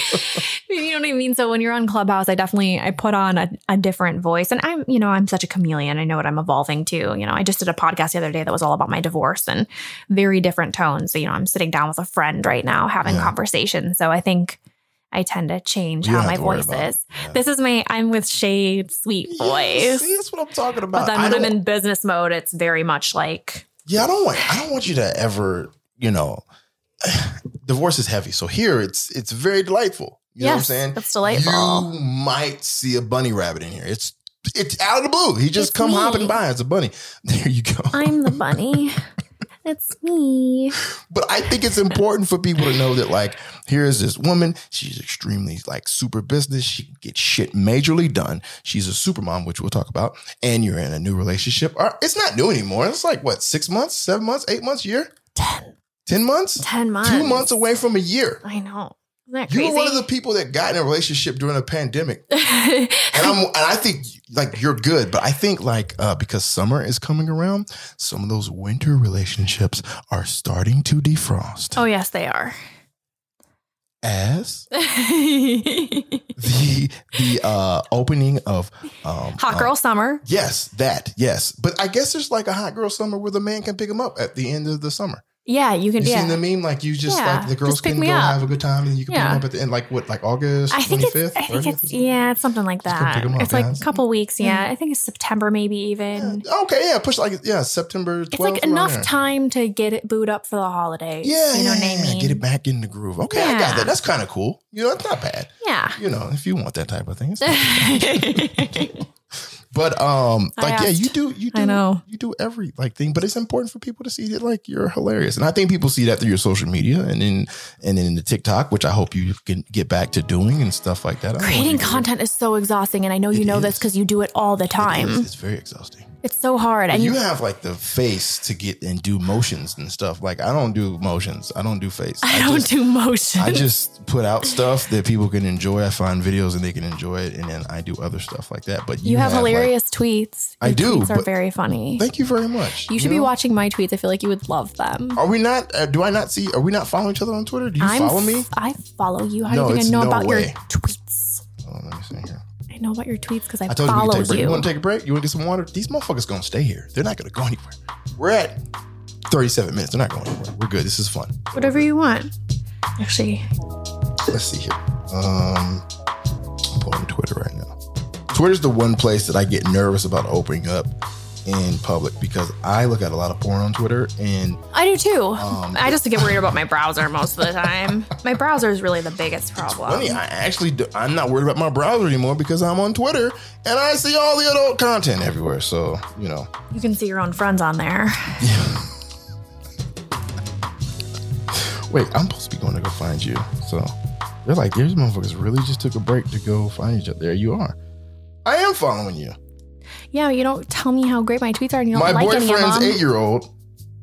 You know what I mean? So when you're on Clubhouse, I definitely, I put on a, a different voice and I'm, you know, I'm such a chameleon. I know what I'm evolving to. You know, I just did a podcast the other day that was all about my divorce and very different tones. So, you know, I'm sitting down with a friend right now having yeah. conversations. So I think I tend to change you how my voice is. Yeah. This is my, I'm with Shade sweet voice. Yeah, see, that's what I'm talking about. But then when I'm in business mode, it's very much like. Yeah, I don't want, I don't want you to ever, you know, divorce is heavy. So here it's, it's very delightful. You yes, know what I'm saying? That's delightful. You might see a bunny rabbit in here. It's, it's out of the blue. He just it's come me. hopping by as a bunny. There you go. I'm the bunny. It's me. But I think it's important for people to know that, like, here's this woman. She's extremely, like, super business. She gets shit majorly done. She's a super mom, which we'll talk about. And you're in a new relationship. It's not new anymore. It's like, what, six months, seven months, eight months, a year? Ten. Ten months? Ten months. Two months away from a year. I know. Isn't that crazy? You were one of the people that got in a relationship during a pandemic. and, I'm, and I think, like, you're good. But I think, like, uh, because summer is coming around, some of those winter relationships are starting to defrost. Oh, yes, they are. As the the uh, opening of um, Hot Girl um, Summer. Yes, that, yes. But I guess there's, like, a Hot Girl Summer where the man can pick him up at the end of the summer. Yeah, you can. You yeah. seen the meme? Like you just yeah, like the girls can go up. have a good time and you can yeah. pick them up at the end. Like what? Like August twenty-fifth? I think it's yeah, it's something like that. Up, it's yeah. like a couple weeks. Yeah. yeah, I think it's September, maybe even. Yeah. Okay, yeah, push like yeah, September twelfth. It's like enough time to get it booed up for the holidays. Yeah, you know yeah, what I mean. Get it back in the groove. Okay, yeah. I got that. That's kind of cool. You know, it's not bad. Yeah, you know, if you want that type of thing. It's not But um, like yeah, you do you do I know. you do every like thing, but it's important for people to see that like you're hilarious, and I think people see that through your social media and then and then in the TikTok, which I hope you can get back to doing and stuff like that. Creating content is so exhausting, and I know you it know is. this because you do it all the time. It is. It's very exhausting. It's so hard, but and you have like the face to get and do motions and stuff. Like I don't do motions. I don't do face. I, I don't just, do motions. I just put out stuff that people can enjoy. I find videos and they can enjoy it, and then I do other stuff like that. But you, you have, have hilarious like, tweets. Your I do. Tweets are very funny. Thank you very much. You should you be know? watching my tweets. I feel like you would love them. Are we not? Uh, do I not see? Are we not following each other on Twitter? Do you I'm follow me? F- I follow you. How no, do you think I know no about way. your tweets? Oh, let me see here. I know about your tweets because I, I told follow you we take a break. you. You want to take a break? You want to get some water? These motherfuckers gonna stay here. They're not gonna go anywhere. We're at thirty-seven minutes. They're not going anywhere. We're good. This is fun. Whatever you want. Actually, let's see here. Um, I'm pulling Twitter right now. Twitter's the one place that I get nervous about opening up in public because I look at a lot of porn on Twitter and I do too. Um, I just get worried about my browser most of the time. My browser is really the biggest problem. It's funny, I actually do, I'm not worried about my browser anymore because I'm on Twitter and I see all the adult content everywhere. So, you know. You can see your own friends on there. Yeah. Wait, I'm supposed to be going to go find you. So they're like, these motherfuckers really just took a break to go find each other. There you are. I am following you. Yeah, you don't tell me how great my tweets are and you don't my like any of them. My boyfriend's eight-year-old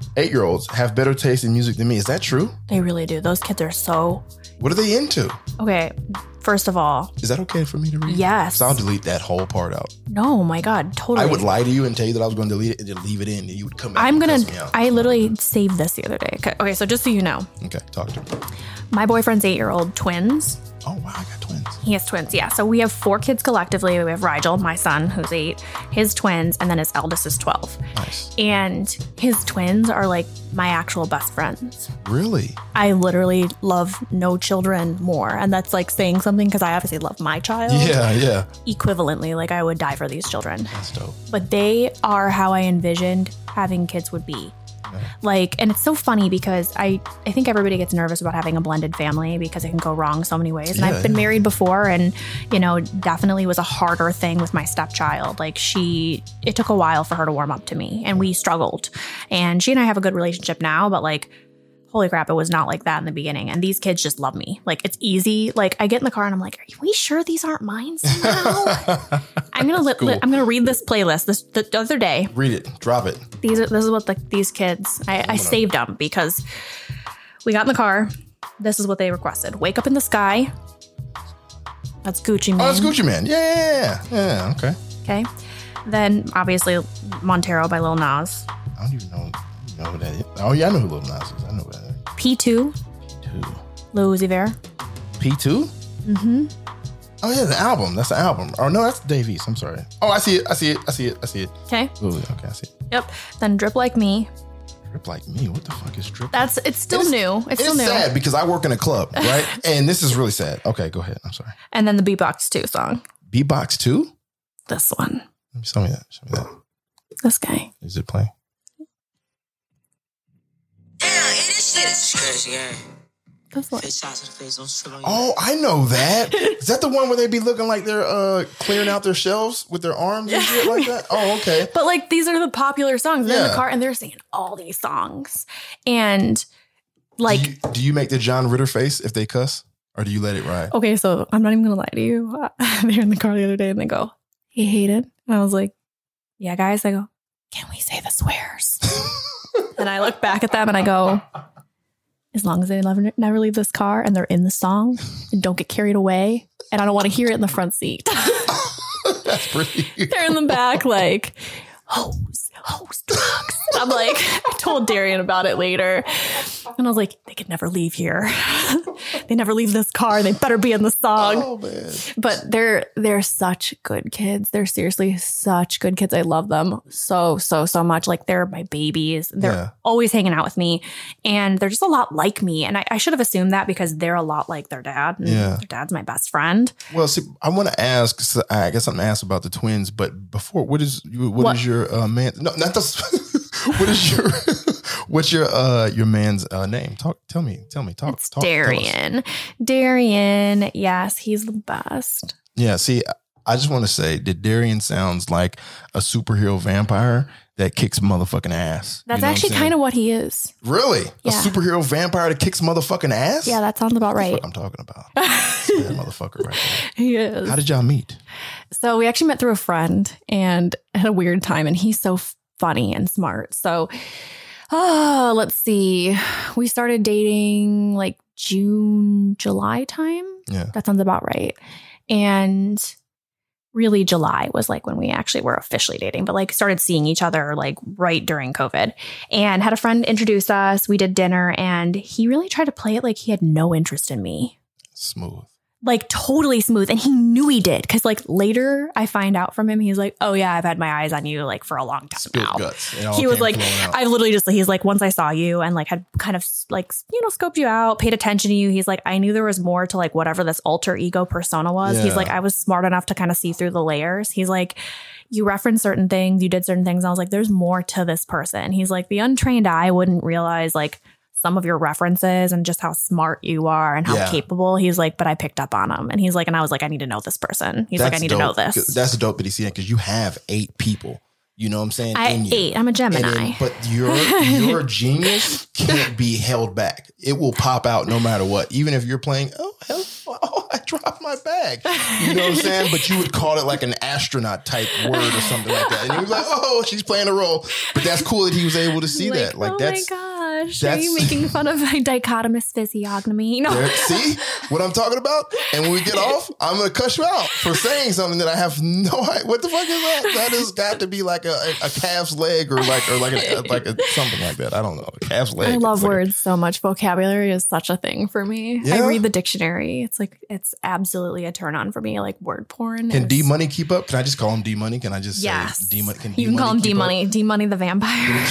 eight-year-olds have better taste in music than me. Is that true? They really do. Those kids are so... What are they into? Okay, first of all... Is that okay for me to read? Yes. So I'll delete that whole part out. No, my God, totally. I would lie to you and tell you that I was going to delete it and then leave it in, and you would come back I'm and going cuss me to... out. I literally saved this the other day. Okay, okay, so just so you know. Okay, talk to me. My boyfriend's eight-year-old twins. Oh, wow, I got twins. He has twins, yeah. So we have four kids collectively. We have Rigel, my son, who's eight, his twins, and then his eldest is twelve. Nice. And his twins are like my actual best friends. Really? I literally love no children more. And that's like saying something because I obviously love my child. Yeah, yeah. Equivalently, like I would die for these children. That's dope. But they are how I envisioned having kids would be. Like, and it's so funny because I, I think everybody gets nervous about having a blended family because it can go wrong so many ways. And Yeah, I've been yeah. married before and, you know, definitely was a harder thing with my stepchild. Like she, it took a while for her to warm up to me and we struggled. And she and I have a good relationship now, but like, holy crap, it was not like that in the beginning. And these kids just love me. Like it's easy. Like I get in the car and I'm like, are we sure these aren't mine somehow? I'm going to li- cool. li- I'm going to read this playlist this the other day. Read it. Drop it. These are this is what the, these kids I, I saved them because we got in the car. This is what they requested: "Wake Up in the Sky." That's Gucci Mane. Oh, it's Gucci Mane. Yeah, yeah, yeah. Yeah, okay. Okay. Then obviously Montero by Lil Nas. I don't even know, know who that is. Oh, yeah, I know who Lil Nas is. I know who that is. P two. Two. Lil Uzi Vert. P two? Mm-hmm. Oh, yeah, the album. That's the album. Oh, no, that's Dave East. I'm sorry. Oh, I see it. I see it. I see it. I see it. Okay. Ooh, okay, I see it. Yep. Then Drip Like Me. Drip Like Me? What the fuck is Drip? That's it's still It's- new. It's still It's new. sad because I work in a club, right? And this is really sad. Okay, go ahead. I'm sorry. And then the Beatbox two song. Beatbox two? This one. Let me show me that. Show me that. This guy. Is it playing? Crazy, yeah. This one. Face shots to the face, don't slip on you. Oh, I know that. Is that the one where they be looking like they're uh, clearing out their shelves with their arms and shit like that? Oh, okay. But like these are the popular songs. They're in Yeah. the car and they're singing all these songs. And like do, you, do you make the John Ritter face if they cuss, or do you let it ride? okay, so I'm not even gonna lie to you. They're in the car the other day and they go, "Hey, Hayden." And I was like, "Yeah, guys." I go, "Can we say the swears?" And I look back at them and I go, as long as they never, never leave this car and they're in the song and don't get carried away, and I don't want to hear it in the front seat. That's pretty. They're in the back like, hose, hose, drugs. And I'm like, I told Darian about it later. And I was like, they could never leave here. They never leave this car. They better be in the song. Oh, man. But they're they're such good kids. They're seriously such good kids. I love them so, so, so much. Like they're my babies. They're Yeah. always hanging out with me. And they're just a lot like me. And I, I should have assumed that because they're a lot like their dad. And Yeah. their dad's my best friend. Well, see, I want to ask. So I guess I'm going to ask about the twins, but before, what is what, What? is your uh, man? No, not the. What is your what's your uh your man's uh, name? Talk. Tell me. Tell me. Talk. It's talk tell us. Darian. Darian, yes, he's the best. Yeah. See, I just want to say that Darian sounds like a superhero vampire that kicks motherfucking ass. That's actually kind of what he is. Really? Yeah. A superhero vampire that kicks motherfucking ass? Yeah, that sounds about That's right. what I'm talking about. That motherfucker right there. He is. How did y'all meet? So we actually met through a friend and at a weird time, and he's so funny and smart. So, oh, let's see. We started dating like June, July time. Yeah. That sounds about right. And really July was like when we actually were officially dating, but like started seeing each other like right during COVID, and had a friend introduce us. We did dinner and he really tried to play it like he had no interest in me. Smooth. Like totally smooth. And he knew he did. Cause like later I find out from him, he's like, "Oh yeah, I've had my eyes on you like for a long time Spit now." guts. It all He was came like, flowing out. I literally just, he's like, once I saw you and like had kind of like, you know, scoped you out, paid attention to you. He's like, I knew there was more to like whatever this alter ego persona was. Yeah. He's like, I was smart enough to kind of see through the layers. He's like, you referenced certain things, you did certain things. And I was like, there's more to this person. He's like, the untrained eye wouldn't realize like some of your references and just how smart you are and how Yeah. capable. He's like, but I picked up on him. And he's like, and I was like, I need to know this person. He's like, I That's need dope. to know this. That's dope that he's saying because you have eight people. You know what I'm saying? I in you. eight. I'm a And Gemini. then- but your your genius can't be held back. It will pop out no matter what. Even if you're playing, oh hell, oh, I dropped my bag. You know what I'm saying? But you would call it like an astronaut type word or something like that. And he was like, oh, she's playing a role. But that's cool that he was able to see like, that. Like, oh that's. my gosh. That's, are you making fun of my dichotomous physiognomy? No. See what I'm talking about? And when we get off, I'm going to cuss you out for saying something that I have no idea. What the fuck is that? That has got to be like a, a calf's leg or like or like a, like a, something like that. I don't know. A calf's leg. I love like words a, so much. Vocabulary is such a thing for me. Yeah? I read the dictionary. It's like, it's absolutely a turn on for me. Like word porn. Can is, D Money keep up? Can I just call him D Money? Can I just yes. say D Money? Can you can call him D Money. D Money the vampire.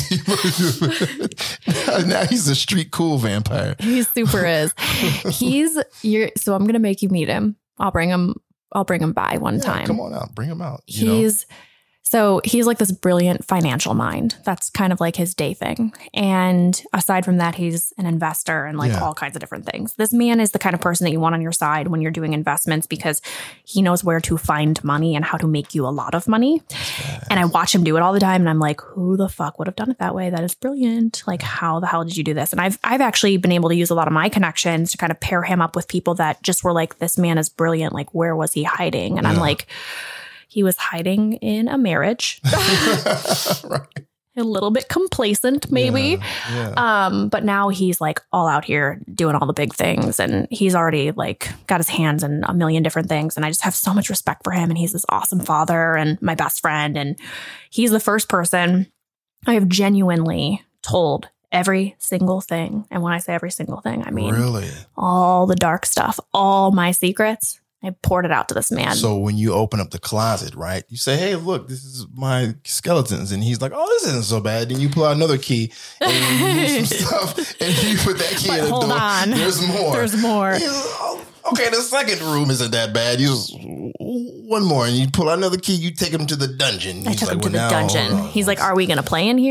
Now he's a street cool vampire. He super is. He's you're so I'm gonna make you meet him. I'll bring him. I'll bring him by one Yeah, time. come on out. Bring him out. You He's know? So he's like this brilliant financial mind. That's kind of like his day thing. And aside from that, he's an investor and like Yeah. all kinds of different things. This man is the kind of person that you want on your side when you're doing investments because he knows where to find money and how to make you a lot of money. And I watch him do it all the time. And I'm like, who the fuck would have done it that way? That is brilliant. Like, how the hell did you do this? And I've, I've actually been able to use a lot of my connections to kind of pair him up with people that just were like, this man is brilliant. Like, where was he hiding? And Yeah. I'm like, he was hiding in a marriage, Right. a little bit complacent, maybe. Yeah, yeah. Um, but now he's like all out here doing all the big things, and he's already like got his hands in a million different things. And I just have so much respect for him. And he's this awesome father and my best friend. And he's the first person I have genuinely told every single thing. And when I say every single thing, I mean Really? all the dark stuff, all my secrets. I poured it out to this man. So when you open up the closet, right, you say, hey, look, this is my skeletons. And he's like, oh, this isn't so bad. Then you pull out another key and you use some stuff and you put that key But in the hold door. on. There's more. There's more. He's, oh, okay, the second room isn't that bad. You just, one more. And you pull out another key. You take him to the dungeon. I He's took like, him to well, the now, dungeon. hold on. He's like, are we going to play in here?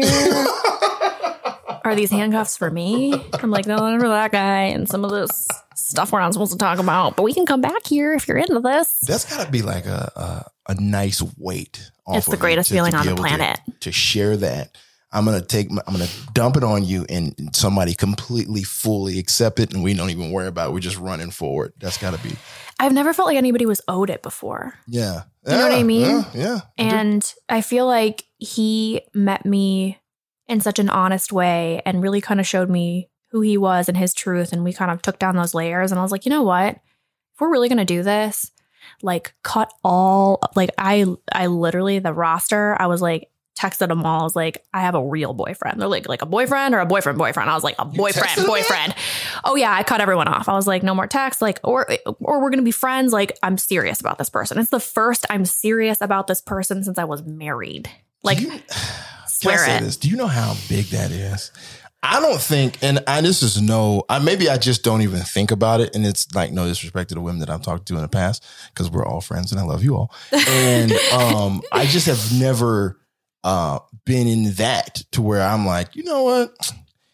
Are these handcuffs for me? I'm like, no, they're for that guy. And some of this stuff we're not supposed to talk about. But we can come back here if you're into this. That's got to be like a, a, a nice weight. Off It's the of you greatest to- feeling to on be the able to- planet. To share that. I'm going to take, my, I'm going to dump it on you and somebody completely, fully accept it. And we don't even worry about it. We're just running forward. That's got to be. I've never felt like anybody was owed it before. Yeah. You know what I mean? Yeah. yeah And I feel like he met me in such an honest way and really kind of showed me who he was and his truth. And we kind of took down those layers. And I was like, you know what? If we're really going to do this, like cut all, like I, I literally, the roster, I was like, texted them all. I was like, I have a real boyfriend. They're like, like a boyfriend or a boyfriend boyfriend. I was like, a boyfriend, texted boyfriend. Oh yeah. I cut everyone off. I was like, no more text. Like, or, or we're going to be friends. Like, I'm serious about this person. It's the first I'm serious about this person since I was married. Like, you, swear can I say it. this? Do you know how big that is? I don't think, and I, this is no, I, maybe I just don't even think about it. And it's like no disrespect to the women that I've talked to in the past, because we're all friends and I love you all. And um, I just have never uh, been in that to where I'm like, you know what?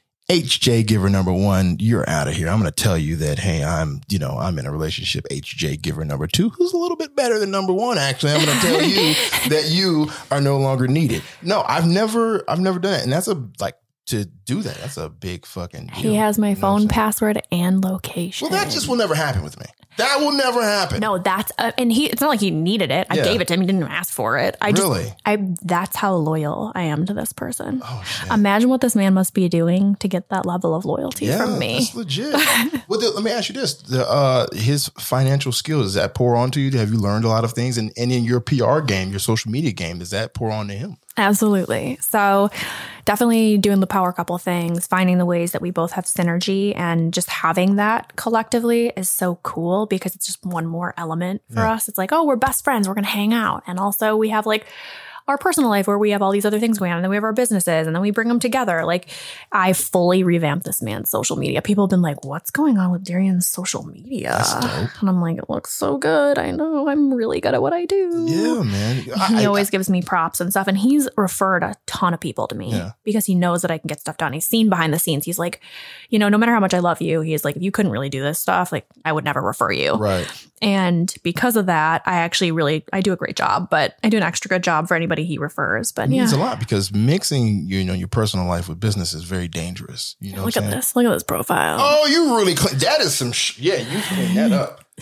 H J giver number one, you're out of here. I'm going to tell you that, hey, I'm, you know, I'm in a relationship. H J giver number two, who's a little bit better than number one, actually. I'm going to tell you that you are no longer needed. No, I've never, I've never done it. And that's a, like, to do that, that's a big fucking deal. He has my You know what I'm phone saying? password and location. Well, that just will never happen with me. That will never happen. No, that's uh, and he. It's not like he needed it. I Yeah. gave it to him. He didn't ask for it. I Really? just. I. That's how loyal I am to this person. Oh, shit. Imagine what this man must be doing to get that level of loyalty Yeah, from me. that's legit. Well, the, let me ask you this: the, uh, his financial skills, does that pour onto you? Have you learned a lot of things? And, and in your P R game, your social media game, does that pour onto him? Absolutely. So definitely doing the power couple things, finding the ways that we both have synergy, and just having that collectively is so cool because it's just one more element for Yeah. us. It's like, oh, we're best friends. We're going to hang out. And also we have like our personal life where we have all these other things going on, and then we have our businesses, and then we bring them together. Like, I fully revamped this man's social media. People have been like, what's going on with Darian's social media? That's dope. And I'm like, it looks so good. I know I'm really good at what I do. Yeah, man. He I- always gives me props and stuff. And he's referred a ton of people to me Yeah. because he knows that I can get stuff done. He's seen behind the scenes. He's like, you know, no matter how much I love you, he's like, if you couldn't really do this stuff, like I would never refer you. Right. And because of that, I actually really, I do a great job, but I do an extra good job for anybody he refers. But It yeah, means a lot because mixing, you know, your personal life with business is very dangerous. You know look what I'm at saying? this. Look at this profile. Oh, you really clean. That is some, sh- yeah, you clean that up.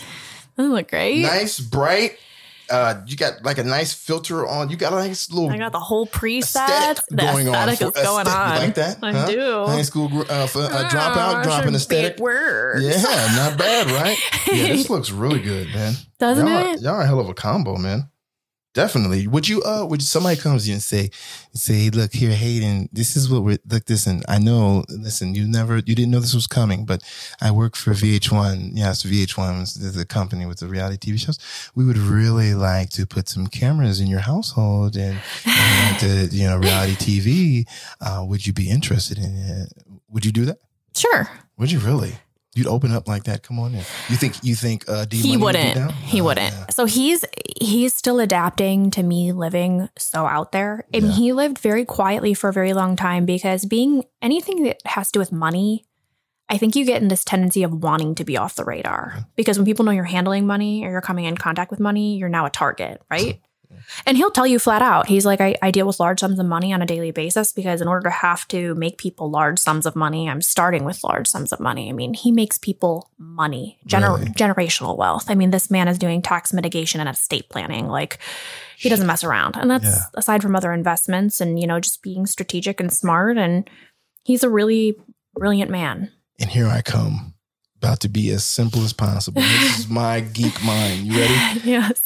Doesn't look great. Nice, bright. Uh, you got like a nice filter on. You got a nice little. I got the whole preset. Aesthetic The going on. aesthetic is going aesthetic. on. You like that? I huh? do. High school uh, for, uh, dropout, Oh, dropping aesthetic. big words. Yeah, not bad, right? Yeah, this looks really good, man. Doesn't y'all, it? Y'all are a hell of a combo, man. Definitely. Would you? Uh, would somebody comes to you and say, say, look here, Hayden, this is what we're look. Listen, I know. Listen, you never, you didn't know this was coming, but I work for V H one. Yes, V H one is the company with the reality T V shows. We would really like to put some cameras in your household and, and to, you know, reality T V. Uh, would you be interested in it? Would you do that? Sure. Would you really? You'd open up like that? Come on in. You think? You think? Uh, D He Money would be wouldn't. down? He Oh, wouldn't. yeah. So he's he's still adapting to me living so out there. And Yeah. he lived very quietly for a very long time because being anything that has to do with money, I think you get in this tendency of wanting to be off the radar. Because when people know you're handling money or you're coming in contact with money, you're now a target, right? And he'll tell you flat out. He's like, I, I deal with large sums of money on a daily basis because in order to have to make people large sums of money, I'm starting with large sums of money. I mean, he makes people money, gener- Really? generational wealth. I mean, this man is doing tax mitigation and estate planning. Like, he doesn't mess around. And that's Yeah. aside from other investments and, you know, just being strategic and smart. And he's a really brilliant man. And here I come, about to be as simple as possible. This is my geek mind. You ready? Yes.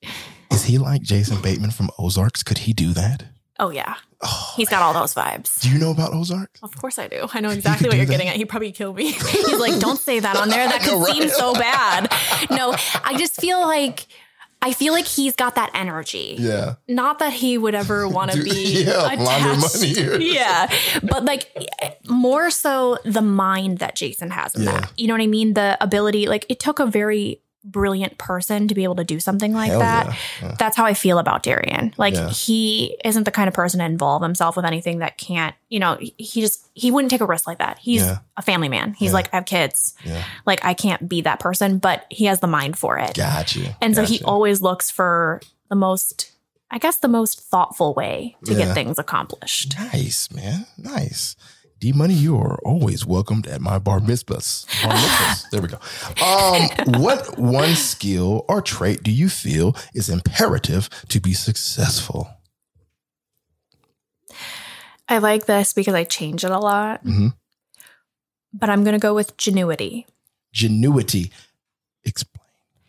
Is he like Jason Bateman from Ozarks? Could he do that? Oh, yeah. Oh, He's got all those vibes. do you know about Ozarks? Of course I do. I know exactly what do you're that? getting at. He'd probably kill me. He's like, don't say that on there. That I know, could seem right? so bad. No, I just feel like, I feel like he's got that energy. Yeah. Not that he would ever want to Do- be yeah, launder attached. money here. Yeah. But like more so the mind that Jason has in Yeah. that. You know what I mean? The ability, like it took a very brilliant person to be able to do something like Hell that. yeah. Yeah. That's how I feel about Darian. Like Yeah. he isn't the kind of person to involve himself with anything that can't, you know, he just, he wouldn't take a risk like that. He's Yeah. a family man. He's Yeah. like, I have kids. Yeah. Like I can't be that person, but he has the mind for it. Got you. And so he Gotcha. always looks for the most, I guess, the most thoughtful way to Yeah. get things accomplished. Nice, man. Nice. D Money, you are always welcomed at my bar mitzvahs. Bar mitzvahs. There we go. Um, what one skill or trait do you feel is imperative to be successful? I like this because I change it a lot, Mhm. but I'm going to go with genuity. Genuity. Explain.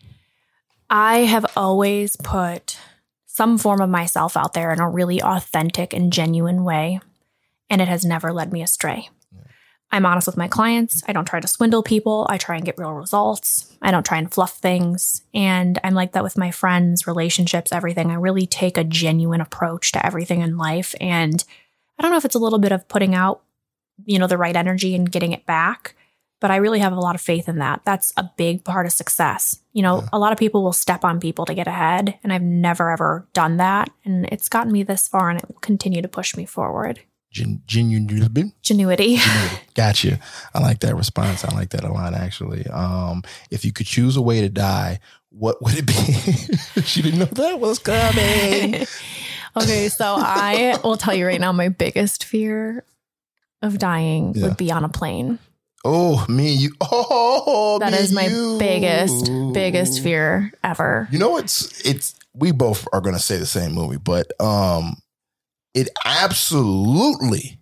I have always put some form of myself out there in a really authentic and genuine way, and it has never led me astray. I'm honest with my clients. I don't try to swindle people. I try and get real results. I don't try and fluff things. And I'm like that with my friends, relationships, everything. I really take a genuine approach to everything in life. And I don't know if it's a little bit of putting out, you know, the right energy and getting it back, but I really have a lot of faith in that. That's a big part of success. You know, Yeah. a lot of people will step on people to get ahead, and I've never, ever done that. And it's gotten me this far, and it will continue to push me forward. Gen- genuine. Genuity. Gotcha. I like that response. I like that a lot, actually. Um, if you could choose a way to die, what would it be? She didn't know that was coming. Okay, so I will tell you right now, my biggest fear of dying Yeah. would be on a plane. Oh, me and you. Oh, That me is and my you. biggest, biggest fear ever. You know, it's it's we both are going to say the same movie, but um, it absolutely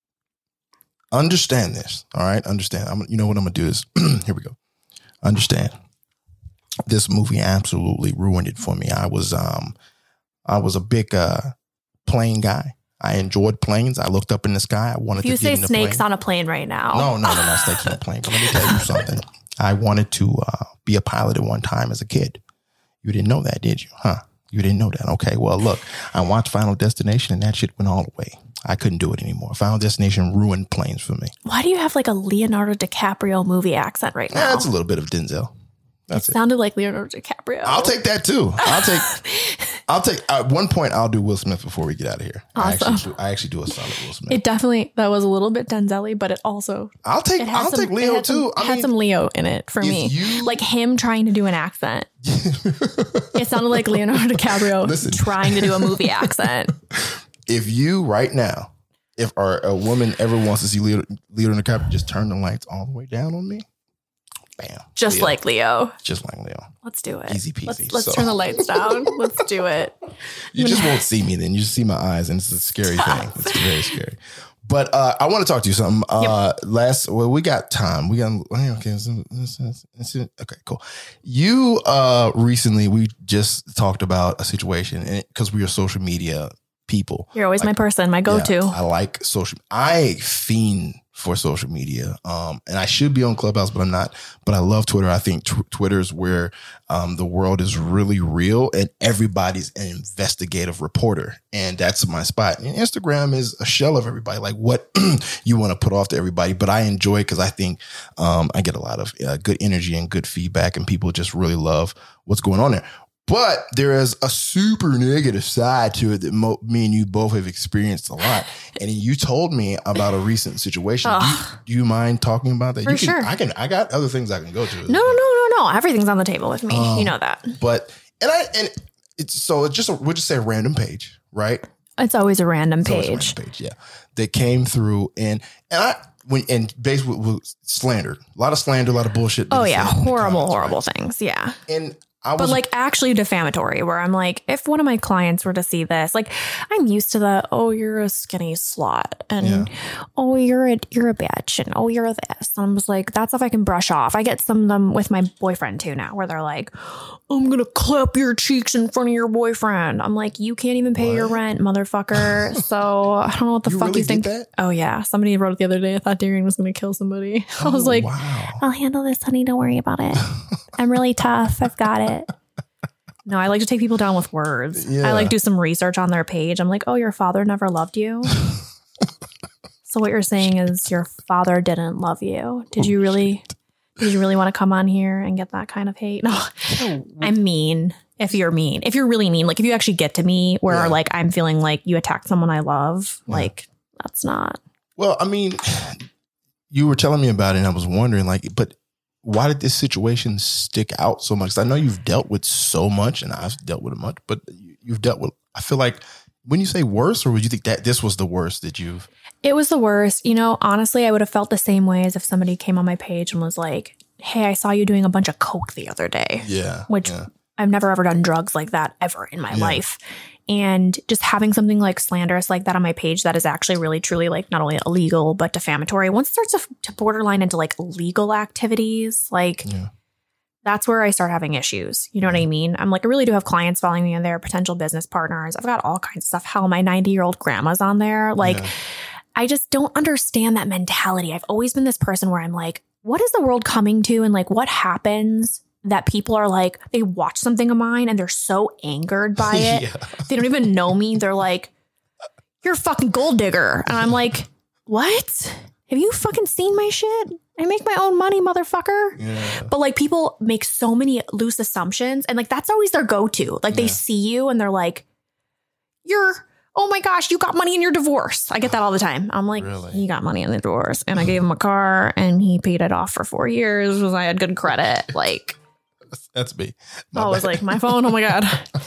understand this. All right, understand. I'm, you know what I'm gonna do is here we go. Understand. This movie absolutely ruined it for me. I was um, I was a big uh plane guy. I enjoyed planes. I looked up in the sky. I wanted If you to get say in the snakes plane. on a plane right now. No, no, no, not snakes on a plane. But let me tell you something. I wanted to uh, be a pilot at one time as a kid. You didn't know that, did you? Huh? You didn't know that. Okay. Well, look, I watched Final Destination and that shit went all the way. I couldn't do it anymore. Final Destination ruined planes for me. Why do you have like a Leonardo DiCaprio movie accent right now? Yeah, it's a little bit of Denzel. That's it. Sounded like Leonardo DiCaprio. I'll take that too. I'll take. I'll take. At one point, I'll do Will Smith before we get out of here. I Awesome. actually, do, I actually do a solid Will Smith. It definitely, that was a little bit Denzel-y, but it also, I'll take. it had I'll some, take Leo it had some, too. It I had mean, some Leo in it for if me. you- Like him trying to do an accent. It sounded like Leonardo DiCaprio Listen. trying to do a movie accent. if you right now, if our, a woman ever wants to see Leo, Leonardo DiCaprio, just turn the lights all the way down on me. bam. Just Leo. like Leo. Just like Leo. Let's do it. Easy peasy. Let's, let's So- turn the lights down. Let's do it. You just won't see me then. You just see my eyes, and it's a scary thing. It's very scary. But uh, I want to talk to you something. Uh, yep. Last, well, we got time. We got okay. Okay, cool. You uh, recently we just talked about a situation because we are social media people. You're always like, my person, my go-to. Yeah, I like social. I fiend for social media, um, and I should be on Clubhouse, but I'm not. But I love Twitter. I think t- Twitter is where um, the world is really real, and everybody's an investigative reporter, and that's my spot. And Instagram is a shell of everybody, like what you want to put off to everybody. But I enjoy it because I think um, I get a lot of uh, good energy and good feedback, and people just really love what's going on there. But there is a super negative side to it that mo- me and you both have experienced a lot. And you told me about a recent situation. Do you, do you mind talking about that? For you can, sure. I can. I got other things I can go to. No, no, no, no, no. Everything's on the table with me. Um, you know that. But and I and it's so it's just a, we'll just say a random page, right? It's always a random It's page. always a random page, yeah. That came through and and I when and basically was slandered, a lot of slander, a lot of bullshit. Oh yeah, horrible, comments, horrible right? things. Yeah. And. I was, but like actually defamatory where I'm like, if one of my clients were to see this, like I'm used to the, oh, you're a skinny slut and Yeah. oh, you're a, you're a bitch and oh, you're this. And I was like, that stuff I can brush off. I get some of them with my boyfriend too now where they're like, I'm going to clap your cheeks in front of your boyfriend. I'm like, you can't even pay What? your rent, motherfucker. So I don't know what the You fuck really you think. did that? Oh yeah. Somebody wrote it the other day. I thought Darian was going to kill somebody. I was Oh, like, wow. I'll handle this, honey. Don't worry about it. I'm really tough. I've got it. No, I like to take people down with words. Yeah. I like do some research on their page. I'm like, oh, your father never loved you. So what you're saying is your father didn't love you. Did you really, did you really want to come on here and get that kind of hate? No, I'm mean. If you're mean, if you're really mean, like if you actually get to me where Yeah. like I'm feeling like you attacked someone I love, Yeah. like that's not. Well, I mean, you were telling me about it, and I was wondering, like, but why did this situation stick out so much? 'Cause I know you've dealt with so much, and I've dealt with it much, but you- you've dealt with. I feel like when you say worse, or would you think that this was the worst that you've? It was the worst. You know, honestly, I would have felt the same way as if somebody came on my page and was like, hey, I saw you doing a bunch of coke the other day. Yeah, Which yeah. I've never ever done drugs like that ever in my Yeah. life. And just having something like slanderous like that on my page that is actually really truly like not only illegal but defamatory. Once it starts to, to borderline into like legal activities, like Yeah. that's where I start having issues. You know what I mean? I'm like, I really do have clients following me and they're potential business partners. I've got all kinds of stuff. Hell, my ninety year old grandma's on there. Like, Yeah. I just don't understand that mentality. I've always been this person where I'm like, what is the world coming to? And like, what happens that people are like, they watch something of mine and they're so angered by it. Yeah. They don't even know me. They're like, you're a fucking gold digger. And I'm like, what? Have you fucking seen my shit? I make my own money, motherfucker. Yeah. But like people make so many loose assumptions and like that's always their go-to. Like they Yeah. see you and they're like, you're, oh my gosh, you got money in your divorce. I get that all the time. I'm like, Really? he got money in the divorce and I gave him a car and he paid it off for four years because I had good credit. Like, That's me. My oh, it was bad. like my phone. Oh my God.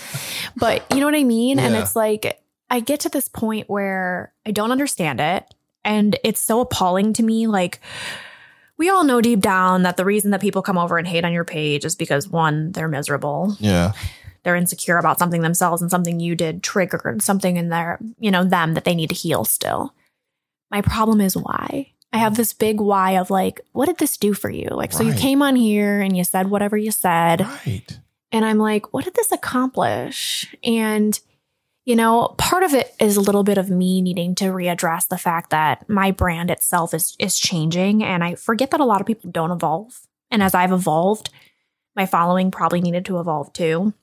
But you know what I mean? And Yeah. it's like, I get to this point where I don't understand it. And it's so appalling to me. Like, we all know deep down that the reason that people come over and hate on your page is because one, they're miserable. Yeah. They're insecure about something themselves and something you did triggered something in their, you know, them that they need to heal still. My problem is why. I have this big why of like, what did this do for you? Like, so you Right. came on here and you said whatever you said. Right. And I'm like, what did this accomplish? And, you know, part of it is a little bit of me needing to readdress the fact that my brand itself is is changing. And I forget that a lot of people don't evolve. And as I've evolved, my following probably needed to evolve too.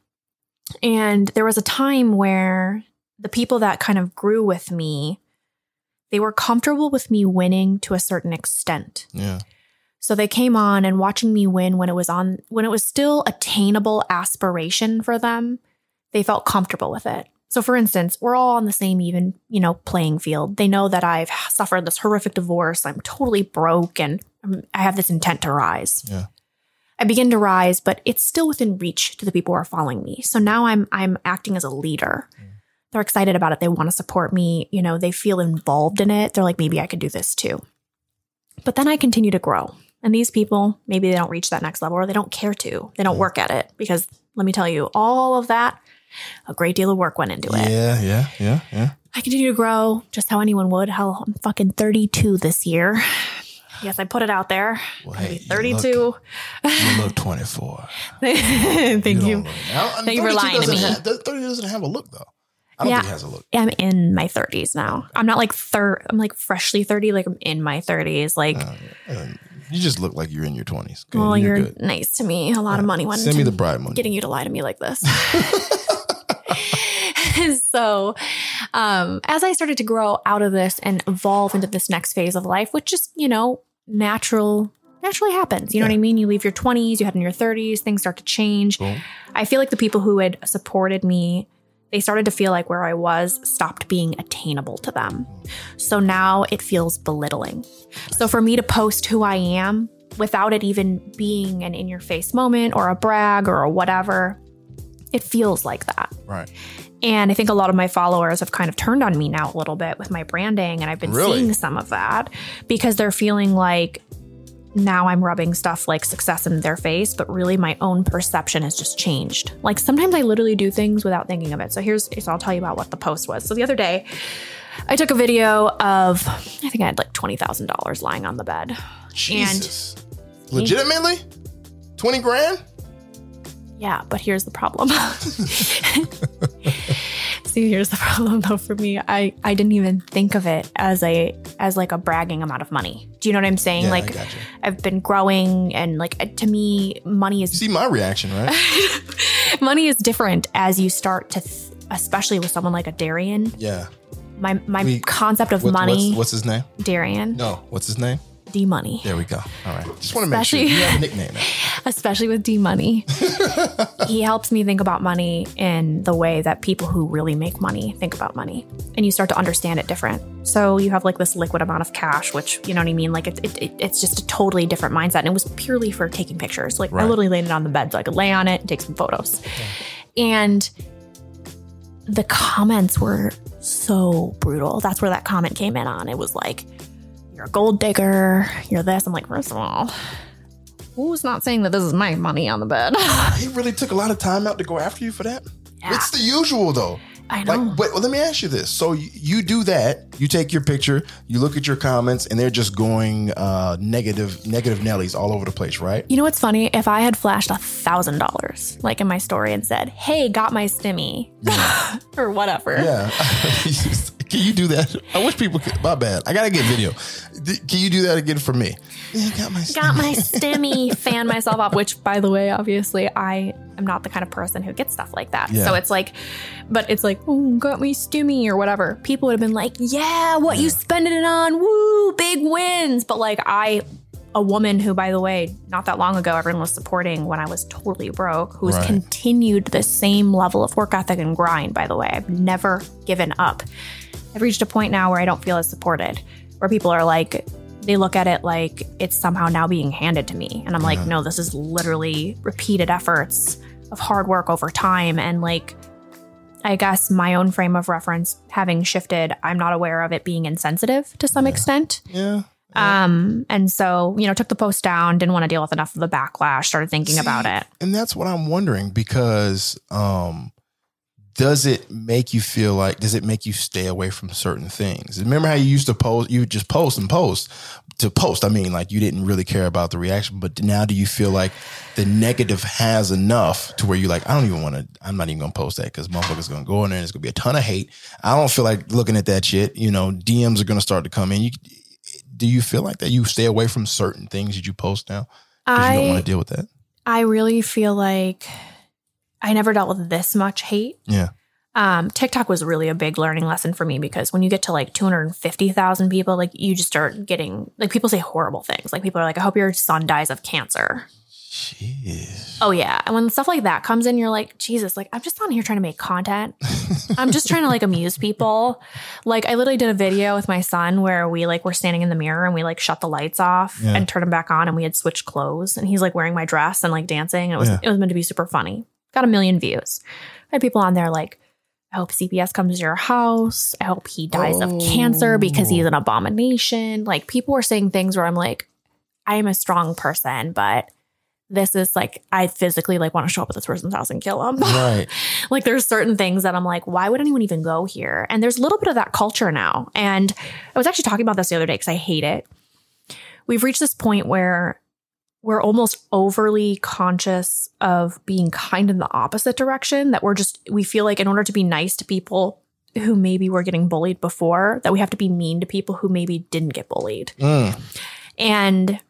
And there was a time where the people that kind of grew with me, they were comfortable with me winning to a certain extent. Yeah. So they came on and watching me win when it was on, when it was still attainable aspiration for them, they felt comfortable with it. So for instance, we're all on the same even, you know, playing field. They know that I've suffered this horrific divorce. I'm totally broke and I'm, I have this intent to rise. Yeah. I begin to rise, but it's still within reach to the people who are following me. So now I'm I'm acting as a leader. Mm. They're excited about it. They want to support me. You know, they feel involved in it. They're like, maybe I could do this too. But then I continue to grow. And these people, maybe they don't reach that next level or they don't care to. They don't work at it because let me tell you, all of that, a great deal of work went into it. Yeah, yeah, yeah, yeah. I continue to grow just how anyone would. Hell, I'm fucking thirty-two this year. Yes, I put it out there. Well, I'll hey, be thirty-two. You look, you look twenty-four. Thank you. you. Now, Thank you for lying to me. Have, thirty doesn't have a look, though. I don't yeah, think it has a look. I'm in my thirties now. I'm not like third. I'm like freshly thirty. Like I'm in my thirties. Like uh, uh, you just look like you're in your twenties. Okay, well, you're, you're nice to me. A lot yeah. of money went Send into me the bride money. Getting you to lie to me like this. So, um, as I started to grow out of this and evolve into this next phase of life, which just, you know, natural, naturally happens. You know yeah. what I mean? You leave your twenties, you head in your thirties, things start to change. Boom. I feel like the people who had supported me, they started to feel like where I was stopped being attainable to them. So now it feels belittling. So for me to post who I am without it even being an in-your-face moment or a brag or a whatever, it feels like that. Right. And I think a lot of my followers have kind of turned on me now a little bit with my branding. And I've been really? seeing some of that because they're feeling like now I'm rubbing stuff like success in their face, but really my own perception has just changed. Like sometimes I literally do things without thinking of it. So here's, so I'll tell you about what the post was. So the other day I took a video of, I think I had like twenty thousand dollars lying on the bed. Jesus. And legitimately? twenty grand? Yeah, but here's the problem. See, here's the problem though for me. I, I didn't even think of it as a as like a bragging amount of money. Do you know what I'm saying? Yeah, like I've been growing and like to me, money is... You see my reaction, right? Money is different as you start to, th- especially with someone like a Darian. Yeah. My my we, concept of what, money... What's, what's his name? Darian. No, what's his name? D-Money. There we go. All right. Just want to make sure you have a nickname now. Especially with D-Money. He helps me think about money in the way that people who really make money think about money. And you start to understand it different. So you have like this liquid amount of cash, which, you know what I mean? Like it, it, it it's just a totally different mindset. And it was purely for taking pictures. Like right. I literally laid it on the bed so I could lay on it and take some photos. Okay. And the comments were so brutal. That's where that comment came in on. It was like, you're a gold digger, you're this. I'm like, first of all, who's not saying that this is my money on the bed? He really took a lot of time out to go after you for that? Yeah. It's the usual, though. I know. Like, but well, let me ask you this. So you, you do that, you take your picture, you look at your comments, and they're just going uh, negative, negative Nellies all over the place, right? You know what's funny? If I had flashed a thousand dollars, like in my story and said, hey, got my stimmy, yeah. or whatever. Yeah. Can you do that? I wish people could. My bad. I got to get video. Can you do that again for me? Yeah, got my stimmy. Got my stimmy. Fan myself up, which, by the way, obviously, I am not the kind of person who gets stuff like that. Yeah. So it's like, but it's like, oh, got my stimmy or whatever. People would have been like, yeah, what yeah. you spending it on? Woo, big wins. But like I, a woman who, by the way, not that long ago, everyone was supporting when I was totally broke, who's right. continued the same level of work ethic and grind, by the way. I've never given up. I've reached a point now where I don't feel as supported, where people are like, they look at it like it's somehow now being handed to me. And I'm like, yeah. no, this is literally repeated efforts of hard work over time. And like, I guess my own frame of reference having shifted, I'm not aware of it being insensitive to some yeah. extent. Yeah. yeah. Um, and so, you know, took the post down, didn't want to deal with enough of the backlash, started thinking See, about it. And that's what I'm wondering because, um, does it make you feel like, does it make you stay away from certain things? Remember how you used to post, you would just post and post to post. I mean, like you didn't really care about the reaction, but now do you feel like the negative has enough to where you're like, I don't even want to, I'm not even going to post that because motherfuckers going to go in there and there's going to be a ton of hate. I don't feel like looking at that shit. You know, D Ms are going to start to come in. You, do you feel like that you stay away from certain things that you post now because you don't want to deal with that? I really feel like I never dealt with this much hate. Yeah. Um, TikTok was really a big learning lesson for me because when you get to like two hundred fifty thousand people, like you just start getting, like people say horrible things. Like people are like, I hope your son dies of cancer. Jeez. Oh yeah. And when stuff like that comes in, you're like, Jesus, like I'm just on here trying to make content. I'm just trying to like amuse people. Like I literally did a video with my son where we like were standing in the mirror and we like shut the lights off yeah. and turned them back on and we had switched clothes and he's like wearing my dress and like dancing. And it was, yeah. it was meant to be super funny. Got a million views. I had people on there like, I hope C P S comes to your house. I hope he dies oh. of cancer because he's an abomination. Like people were saying things where I'm like, I am a strong person, but this is like, I physically like want to show up at this person's house and kill them. Right. Like there's certain things that I'm like, why would anyone even go here? And there's a little bit of that culture now. And I was actually talking about this the other day because I hate it. We've reached this point where we're almost overly conscious of being kind in the opposite direction, that we're just, we feel like in order to be nice to people who maybe were getting bullied before, that we have to be mean to people who maybe didn't get bullied. Mm. And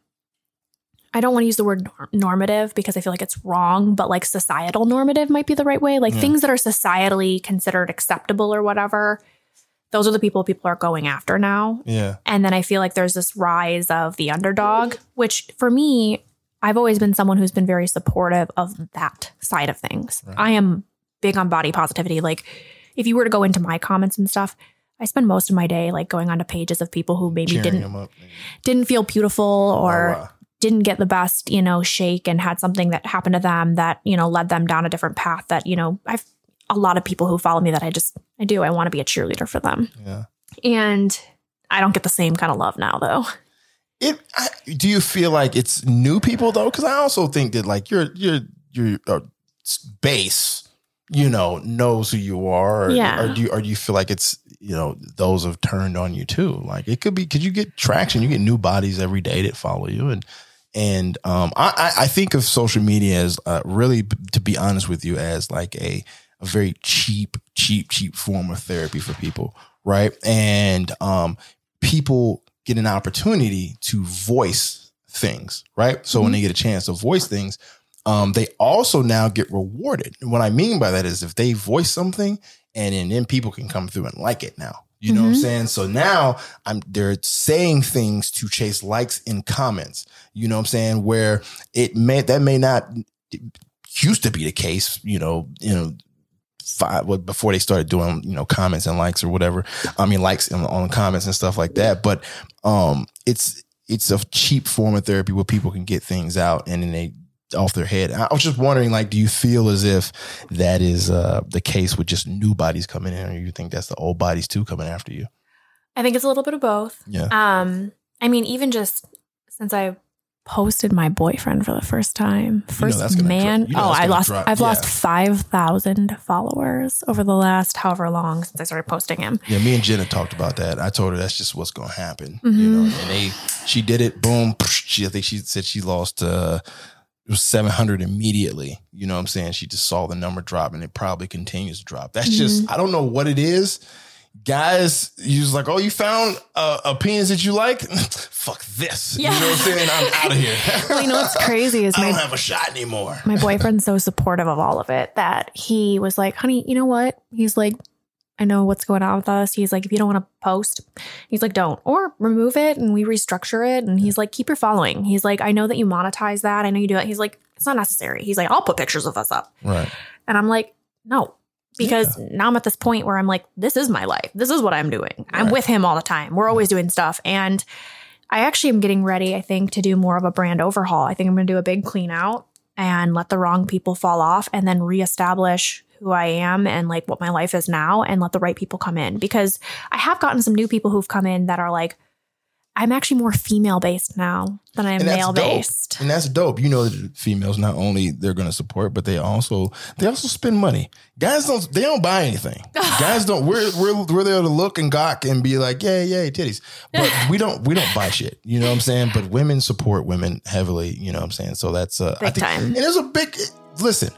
I don't want to use the word normative because I feel like it's wrong, but like societal normative might be the right way. Like yeah. things that are societally considered acceptable or whatever, those are the people people are going after now. Yeah. And then I feel like there's this rise of the underdog, which for me, I've always been someone who's been very supportive of that side of things. Right. I am big on body positivity. Like if you were to go into my comments and stuff, I spend most of my day like going onto pages of people who maybe Cheering didn't didn't feel beautiful or oh, wow. didn't get the best, you know, shake and had something that happened to them that, you know, led them down a different path that, you know, I've a lot of people who follow me that I just, I do. I want to be a cheerleader for them. Yeah. And I don't get the same kind of love now though. It, I, do you feel like it's new people though? Cause I also think that like your, your, your uh, base, you know, knows who you are. Or, yeah. Or do you, or do you feel like it's, you know, those have turned on you too? Like it could be, cause you get traction, you get new bodies every day that follow you. And, and, um, I, I think of social media as, uh, really, to be honest with you, as like a, a very cheap, cheap, cheap form of therapy for people. Right. And, um, people get an opportunity to voice things. Right. So mm-hmm. when they get a chance to voice things, um, they also now get rewarded. And what I mean by that is if they voice something and then, then people can come through and like it now. You know mm-hmm. what I'm saying? So now I'm they're saying things to chase likes in comments. You know what I'm saying? Where it may that may not used to be the case, you know, you know, five before they started doing, you know, comments and likes or whatever. I mean, likes on, on comments and stuff like that. But um, it's it's a cheap form of therapy where people can get things out and then they off their head. I was just wondering, like, do you feel as if that is uh, the case with just new bodies coming in, or you think that's the old bodies too coming after you? I think it's a little bit of both. Yeah. Um, I mean, even just since I posted my boyfriend for the first time, first you know that's man. Dro- you know oh, I lost. Drop. I've yeah. lost five thousand followers over the last however long since I started posting him. Yeah, me and Jenna talked about that. I told her that's just what's going to happen. Mm-hmm. You know, and they she did it. Boom. She I think she said she lost. Uh, It was seven hundred immediately. You know what I'm saying? She just saw the number drop and it probably continues to drop. That's mm-hmm. just, I don't know what it is. Guys, you was like, oh, you found a, a penis that you like? Fuck this. Yeah. You know what I'm saying? I'm out of here. Well, you know what's crazy is I my, don't have a shot anymore. My boyfriend's so supportive of all of it that he was like, honey, you know what? He's like, I know what's going on with us. He's like, if you don't want to post, he's like, don't, or remove it and we restructure it. And he's like, keep your following. He's like, I know that you monetize that. I know you do it. He's like, it's not necessary. He's like, I'll put pictures of us up. Right. And I'm like, no, because yeah. now I'm at this point where I'm like, this is my life. This is what I'm doing. Right. I'm with him all the time. We're always doing stuff. And I actually am getting ready, I think, to do more of a brand overhaul. I think I'm going to do a big clean out and let the wrong people fall off and then reestablish who I am and like what my life is now and let the right people come in, because I have gotten some new people who've come in that are like, I'm actually more female based now than I am male based. And that's dope. You know, that females, not only they're going to support, but they also, they also spend money. Guys don't, they don't buy anything. Guys don't, we're, we're, we're there to look and gawk and be like, yay, yay, titties. But we don't, we don't buy shit. You know what I'm saying? But women support women heavily. You know what I'm saying? So that's, uh, big I think, time. And there's a big, listen,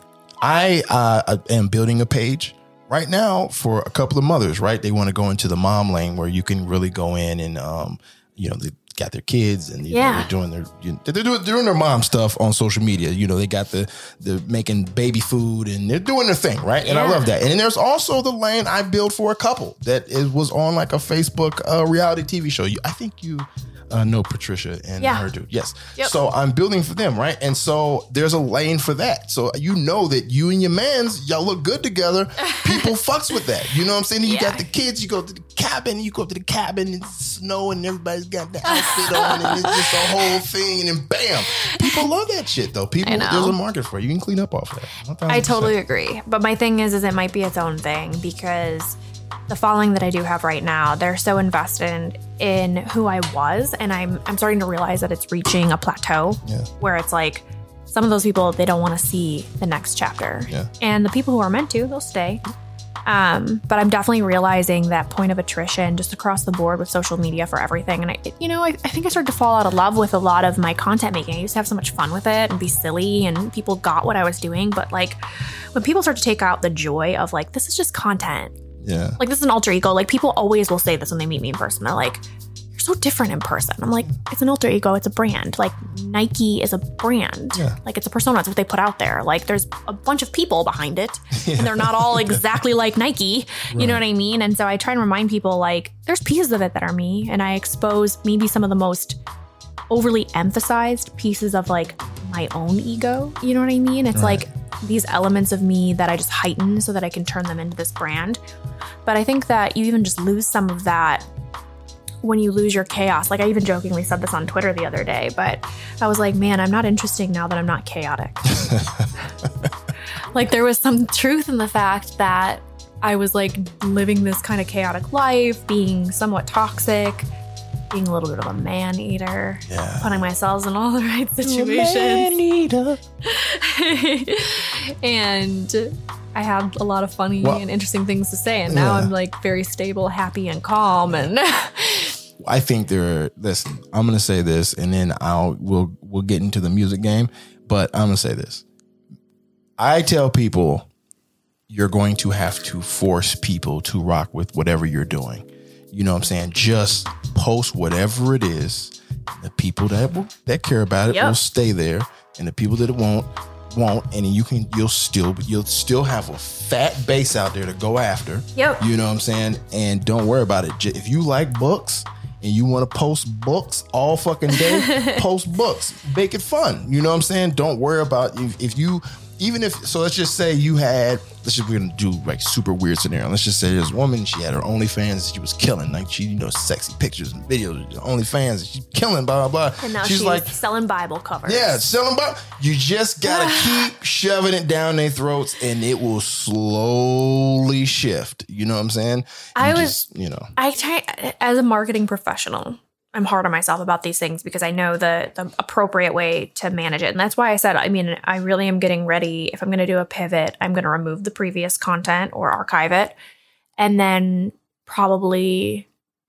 I uh, am building a page right now for a couple of mothers, right? They want to go into the mom lane where you can really go in and, um, you know, they got their kids and you yeah. know, they're doing their, you know, they're doing, they're doing their mom stuff on social media. You know, they got the, the making baby food and they're doing their thing, right? And yeah. I love that. And then there's also the lane I built for a couple that it was on like a Facebook uh, reality T V show. You, I think you... Uh, know Patricia and yeah. her dude. Yes. Yep. So I'm building for them, right? And so there's a lane for that. So you know that you and your mans, y'all look good together. People fucks with that. You know what I'm saying? You yeah. got the kids, you go to the cabin, you go to the cabin, and it's snow and everybody's got the outfit on and it's just a whole thing and then bam. People love that shit though. People, there's a market for it. You can clean up off that. I totally agree. But my thing is, is it might be its own thing because the following that I do have right now, they're so invested in, in who I was. And I'm I'm starting to realize that it's reaching a plateau Yeah. where it's like some of those people, they don't want to see the next chapter. Yeah. And the people who are meant to, they'll stay. Um, but I'm definitely realizing that point of attrition just across the board with social media for everything. And I, it, you know, I, I think I started to fall out of love with a lot of my content making. I used to have so much fun with it and be silly, and people got what I was doing. But like when people start to take out the joy of like, this is just content. Yeah. Like this is an alter ego. Like people always will say this when they meet me in person. They're like, you're so different in person. I'm like, it's an alter ego. It's a brand. Like Nike is a brand. Yeah. Like it's a persona. It's what they put out there. Like there's a bunch of people behind it yeah. and they're not all exactly like Nike. Right. You know what I mean? And so I try and remind people like there's pieces of it that are me. And I expose maybe some of the most overly emphasized pieces of like my own ego. You know what I mean? It's right. like these elements of me that I just heighten so that I can turn them into this brand. But I think that you even just lose some of that when you lose your chaos. Like I even jokingly said this on Twitter the other day, but I was like, man, I'm not interesting now that I'm not chaotic. Like there was some truth in the fact that I was like living this kind of chaotic life, being somewhat toxic, being a little bit of a man eater, yeah. putting myself in all the right situations. Man eater. And I had a lot of funny well, and interesting things to say. And now yeah. I'm like very stable, happy, and calm. And I think there. Listen, I'm gonna say this, and then I'll we'll we'll get into the music game. But I'm gonna say this. I tell people you're going to have to force people to rock with whatever you're doing. You know what I'm saying? Just post whatever it is. The people that will, that care about it yep. will stay there, and the people that won't won't. And you can you'll still you'll still have a fat base out there to go after. Yep. You know what I'm saying? And don't worry about it. If you like books and you want to post books all fucking day, post books. Make it fun. You know what I'm saying? Don't worry about if, if you, even if, so let's just say you had, let's just, we're going to do like super weird scenario. Let's just say there's a woman, she had her OnlyFans, she was killing. Like she, you know, sexy pictures and videos, OnlyFans, she's killing, blah, blah, blah. And now she's, she's like selling Bible covers. Yeah, selling Bible. You just got to keep shoving it down their throats and it will slowly shift. You know what I'm saying? You I was, just, you know. I try, as a marketing professional, I'm hard on myself about these things because I know the the appropriate way to manage it. And that's why I said, I mean, I really am getting ready. If I'm going to do a pivot, I'm going to remove the previous content or archive it and then probably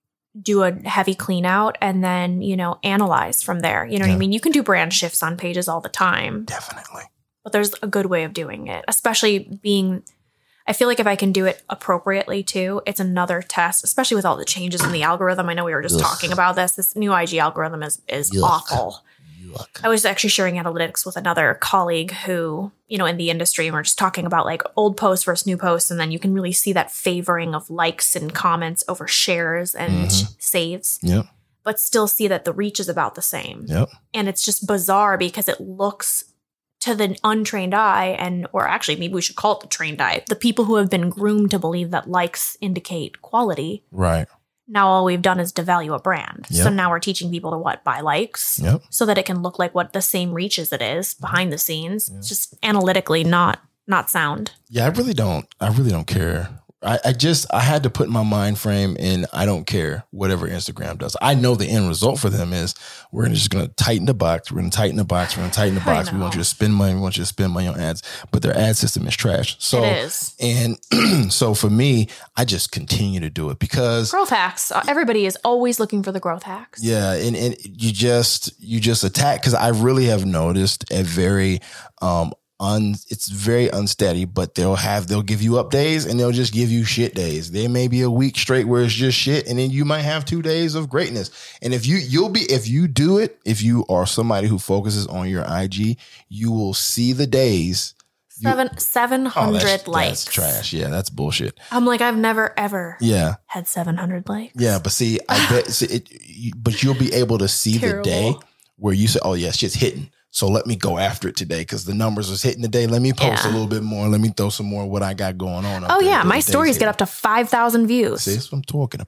do a heavy clean out and then, you know, analyze from there. You know yeah. what I mean? You can do brand shifts on pages all the time. Definitely. But there's a good way of doing it, especially being... I feel like if I can do it appropriately too, it's another test, especially with all the changes in the algorithm. I know we were just Ugh. talking about this. This new I G algorithm is is Yuck. awful. Yuck. I was actually sharing analytics with another colleague who, you know, in the industry, and we're just talking about like old posts versus new posts. And then you can really see that favoring of likes and comments over shares and mm-hmm. saves. Yep. But still see that the reach is about the same. Yep. And it's just bizarre because it looks to the untrained eye, and or actually maybe we should call it the trained eye, the people who have been groomed to believe that likes indicate quality. Right. Now all we've done is devalue a brand. Yep. So now we're teaching people to what? Buy likes. Yep. So that it can look like what the same reach as it is behind the scenes. Yep. It's just analytically not not sound. Yeah, I really don't. I really don't care. I, I just, I had to put my mind frame in, I don't care whatever Instagram does. I know the end result for them is we're just going to tighten the box. We're going to tighten the box. We're going to tighten the box. We want you to spend money. We want you to spend money on ads. But their ad system is trash. So, it is. And so for me, I just continue to do it because growth hacks. Everybody is always looking for the growth hacks. Yeah. And, and you just, you just attack. Cause I really have noticed a very, um, Un, it's very unsteady, but they'll have they'll give you up days and they'll just give you shit days. There may be a week straight where it's just shit, and then you might have two days of greatness. And if you you'll be if you do it, if you are somebody who focuses on your I G, you will see the days. Seven you, seven hundred oh, that's, likes. That's trash. Yeah, that's bullshit. I'm like, I've never ever yeah had seven hundred likes. Yeah, but see, I bet. See, it, you, but you'll be able to see Terrible. the day where you say, "Oh yeah, shit's hitting." So let me go after it today because the numbers was hitting today. Let me post yeah. a little bit more. Let me throw some more of what I got going on. Oh, yeah. My stories get up to five thousand views. See, that's what I'm talking about.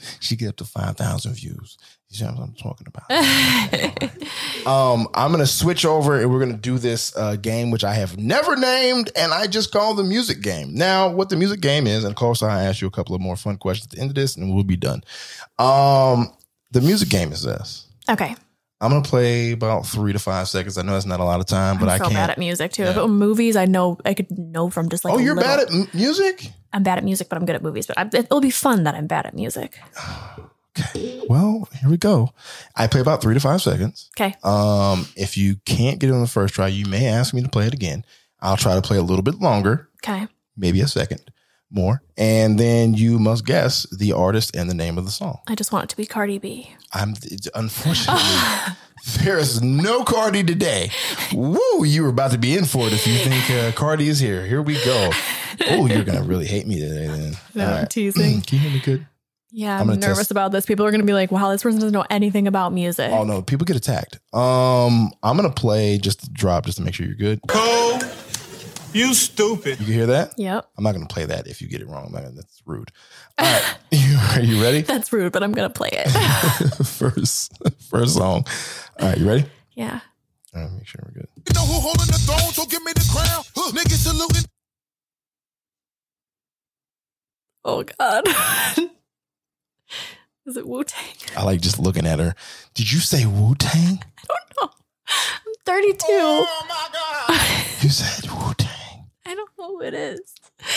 She get up to five thousand views. You know what I'm talking about. um, I'm going to switch over and we're going to do this uh, game, which I have never named, and I just call the music game. Now, what the music game is, and of course, I ask you a couple of more fun questions at the end of this, and we'll be done. Um, the music game is this. Okay. I'm going to play about three to five seconds. I know that's not a lot of time, but I'm I so can't. bad at music, too. Yeah. If it were movies, I know I could know from just like Oh, a you're little. bad at m- music? I'm bad at music, but I'm good at movies. But I, it'll be fun that I'm bad at music. Okay. Well, here we go. I play about three to five seconds. Okay. Um, if you can't get it on the first try, you may ask me to play it again. I'll try to play a little bit longer. Okay. Maybe a second more. And then you must guess the artist and the name of the song. I just want it to be Cardi B. I'm unfortunately there is no Cardi today. Woo, you were about to be in for it if you think uh, Cardi is here. Here we go. Oh, you're gonna really hate me today then. No, All I'm right. teasing. Can you hear me good? Yeah, I'm I'm, gonna nervous test- about this. People are going to be like, wow, this person doesn't know anything about music. Oh no, people get attacked. Um, I'm gonna play just to drop just to make sure you're good. Cole, you stupid. You can hear that? Yep. I'm not gonna play that if you get it wrong. I'm not gonna, that's rude. All right, you, are you ready? That's rude, but I'm going to play it. first, first song. All right, you ready? Yeah. All right, make sure we're good. You know who holding the throne, so give me the crown. Huh, niggas saluting. Oh, God. Is it Wu-Tang? I like just looking at her. Did you say Wu-Tang? I don't know. I'm thirty-two. Oh, my God. You said Wu-Tang. I don't know who it is.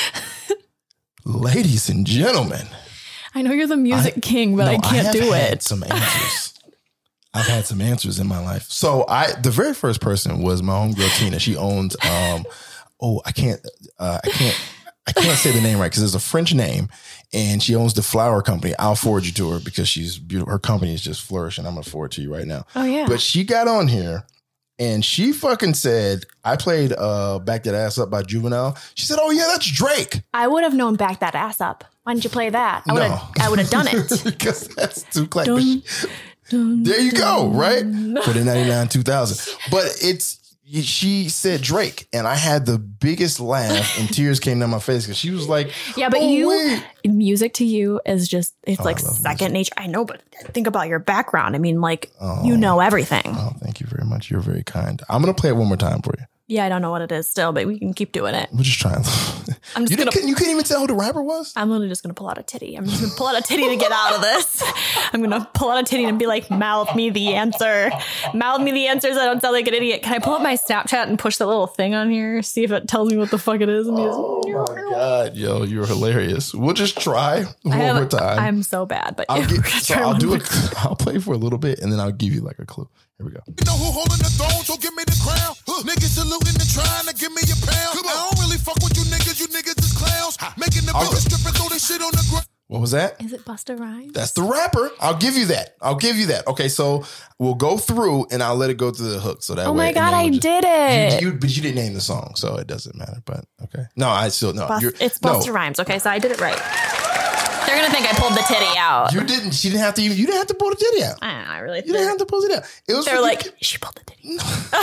Ladies and gentlemen. I know you're the music I- king, but no, I can't have do had it. some answers. I've had some answers in my life. So I, the very first person was my homegirl Tina. She owns, um, oh, I can't, uh, I can't, I can't say the name right because it's a French name, and she owns the flower company. I'll forward you to her because she's beautiful. Her company is just flourishing. I'm gonna forward to you right now. Oh, yeah. But she got on here. And she fucking said, I played uh, Back That Ass Up by Juvenile. She said, oh, yeah, that's Drake. I would have known Back That Ass Up. Why didn't you play that? I would No. have I would have done it. Because that's too classic. Dun, dun, There you go, right? dun. For the ninety-nine, two thousand. But it's, she said Drake. And I had the biggest laugh and tears came down my face because she was like, Yeah, but oh, you, wait. music to you is just, it's Oh, like I love second music. nature. I know, but think about your background. I mean, like, Oh. you know everything. Oh, thank you very much. You're very kind. I'm going to play it one more time for you. Yeah, I don't know what it is still, but we can keep doing it. We're just trying. I'm just you, gonna- didn't, you couldn't even tell who the rapper was? I'm literally just going to pull out a titty. I'm just going to pull out a titty to get out of this. I'm going to pull out a titty and be like, mouth me the answer. Mouth me the answers. I don't sound like an idiot. Can I pull up my Snapchat and push that little thing on here? See if it tells me what the fuck it is. And Oh my God, yo, you're hilarious. We'll just try one I have- more time. I'm so bad, but I'll yeah, get, we're gonna so try I'll one do more a, I'll play for a little bit and then I'll give you like a clue. Here we go. You know who holding the throne, so give me the crown. Huh, niggas saluting and trying to give me a pound. I don't really fuck with you niggas, you niggas is clowns. Making the I'll bitches go. strip and throw this shit on the ground. What was that? Is it Busta Rhymes? That's the rapper. I'll give you that. I'll give you that. Okay, so we'll go through and I'll let it go through the hook. So that Oh way, my and God, then I we'll just- did it. You, you, but you didn't name the song, so it doesn't matter. But okay, no, I still no. Bus- you're, it's no, Busta Rhymes. Okay, so I did it right. They're gonna think I pulled the titty out. You didn't. She didn't have to. Even, you didn't have to pull the titty out. I don't know. I really. You didn't have to pull it out. It was. They're for- like, she pulled the titty.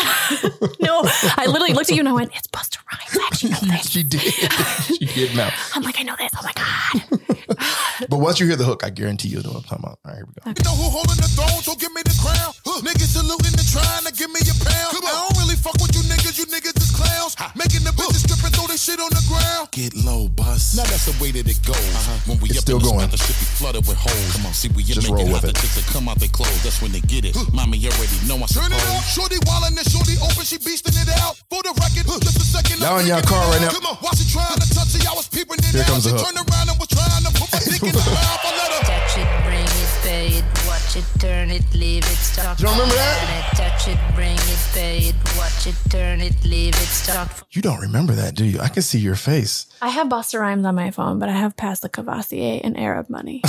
No, I literally looked at you and I went, "It's Busta Rhymes." I actually know this. she did. She did now. I'm like, I know this. Oh my God. But once you hear the hook, I guarantee you'll know what I'm talking about. All right, here we go. You know who holding the throne, so give me the crown. Huh, niggas saluting and trying to give me a pound. I don't really fuck with you niggas, you niggas is clowns. Making the bitches strip and throw this shit on the ground. Get low, bus. Now that's the way that it goes. Uh-huh. When we It's up still in the going. spot, the shit be flooded with holes. Come on, see we Just make roll it with hot. it. The chicks that come out they clothes, that's when they get it. Mommy already know I Turn it suppose. up, shorty wildin' and shorty open, she beastin' it out. For the record, just a second. Y'all I'm in y'all thinking car it right out. now. Come on, while she trying to touch it, I was peeping it Here out. comes the She hook. turned around and was trying to put my dick in the mouth. I let her. Touch it, bring it, pay it, watch it, turn it, leave it, stop. You don't remember that? Turn it, touch it, bring it, pay it, watch it, turn it, leave it, stop. You don't remember that, do you? I can see your face. I have Busta Rhymes on my phone, but I have passed the Cavassier and Arab Money.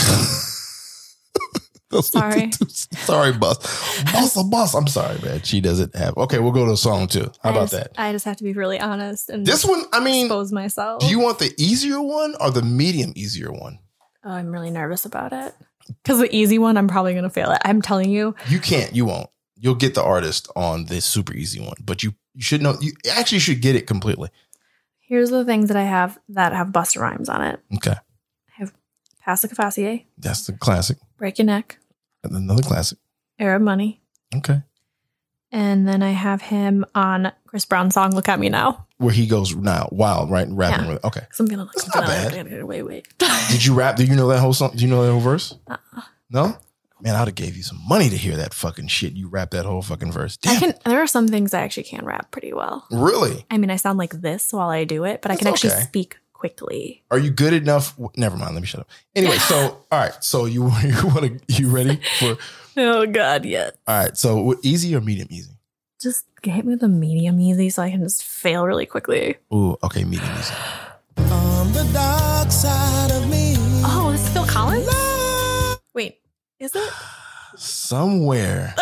Sorry. Sorry, boss. Boss, a boss. I'm sorry, man. She doesn't have. Okay, we'll go to a song too. How I about just, that? I just have to be really honest and This one, I mean, expose myself. do you want the easier one or the medium easier one? Oh, I'm really nervous about it. Because the easy one, I'm probably going to fail it. I'm telling you. You can't. You won't. You'll get the artist on the super easy one, but you you should know. You actually should get it completely. Here's the things that I have that have Busta Rhymes on it. Okay. I have Pass the Cavassier. That's the classic. Break Your Neck. And another classic. Arab Money. Okay. And then I have him on Chris Brown's song "Look at Me Now," where he goes now wild, right? Rapping yeah. with. Okay. I'm gonna. That's I'm not gonna, bad. Wait, wait. Did you rap? Do you know that whole song? Do you know that whole verse? Uh-uh. No. Man, I'd have gave you some money to hear that fucking shit. You rap that whole fucking verse. Damn. I can. There are some things I actually can rap pretty well. Really? I mean, I sound like this while I do it, but That's I can actually okay. speak quickly. Are you good enough? Never mind. Let me shut up. Anyway, so all right. So you you want to you ready for? Oh God, yes. All right. So what, easy or medium easy? Just hit me with a medium easy so I can just fail really quickly. Ooh, okay, medium easy. On the dark side of me. Oh, this is Phil Collins? Wait, is it? Somewhere,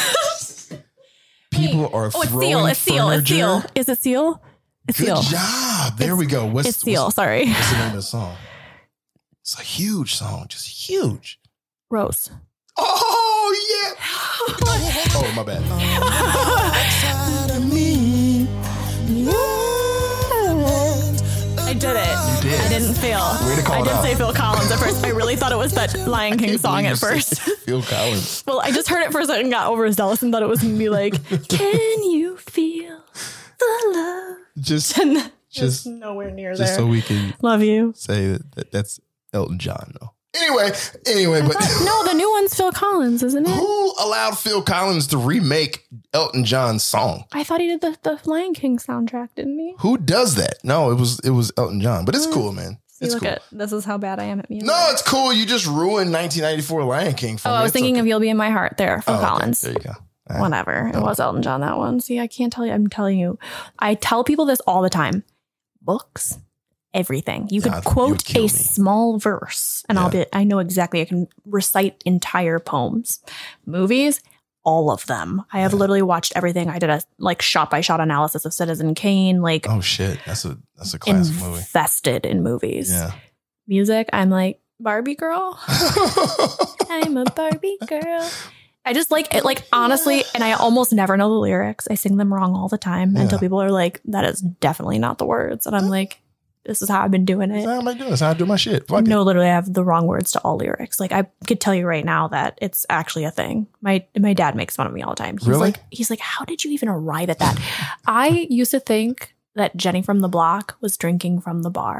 people are Oh, it's throwing Seal. It's Seal. It's furniture. Seal. Is it Seal? It's Good Seal. job. There we go. What's It's Seal. What's, Sorry. what's the name of the song? It's a huge song, just huge. Rose. Oh yeah. Oh my bad. I did it. You did. I didn't fail. Way to call I it did out. say Phil Collins at first. I really thought it was that Lion King song at first. Phil Collins. Well, I just heard it for a second, got overzealous, and thought it was going to be like, "Can you feel the love?" Just, And just, just nowhere near just there. so we can Love you. say that, that that's Elton John, though. Anyway, anyway, but No, the new one's Phil Collins, isn't it? who allowed Phil Collins to remake Elton John's song? I thought he did the, the Lion King soundtrack, didn't he? Who does that? No, it was it was Elton John, but it's cool, man. See, It's look cool. at this is how bad I am at music. No, it's cool. You just ruined nineteen ninety-four Lion King for Oh, me. I was It's thinking okay. of "You'll Be in My Heart" there, Phil Oh, okay. Collins. There you go. All right. Whatever. It was Elton John, that one. See, I can't tell you. I'm telling you. I tell people this all the time. Books, everything. You Yeah, could you quote would kill a me. small verse and I'll Yeah. be, I know exactly. I can recite entire poems. Movies, all of them. I have Yeah. literally watched everything. I did a like shot by shot analysis of Citizen Kane, like Oh shit, that's a that's a classic movie. invested in movies. Yeah. Music, I'm like, Barbie girl. I'm a Barbie girl. I just like it, like honestly, and I almost never know the lyrics. I sing them wrong all the time Yeah. until people are like, that is definitely not the words. And I'm like, this is how I've been doing That's it. how am I doing? That's how I do my shit. Fuck No, literally, I have the wrong words to all lyrics. Like I could tell you right now that it's actually a thing. My my dad makes fun of me all the time. He's Really? like, he's like, how did you even arrive at that? I used to think that Jenny from the Block was drinking from the bar.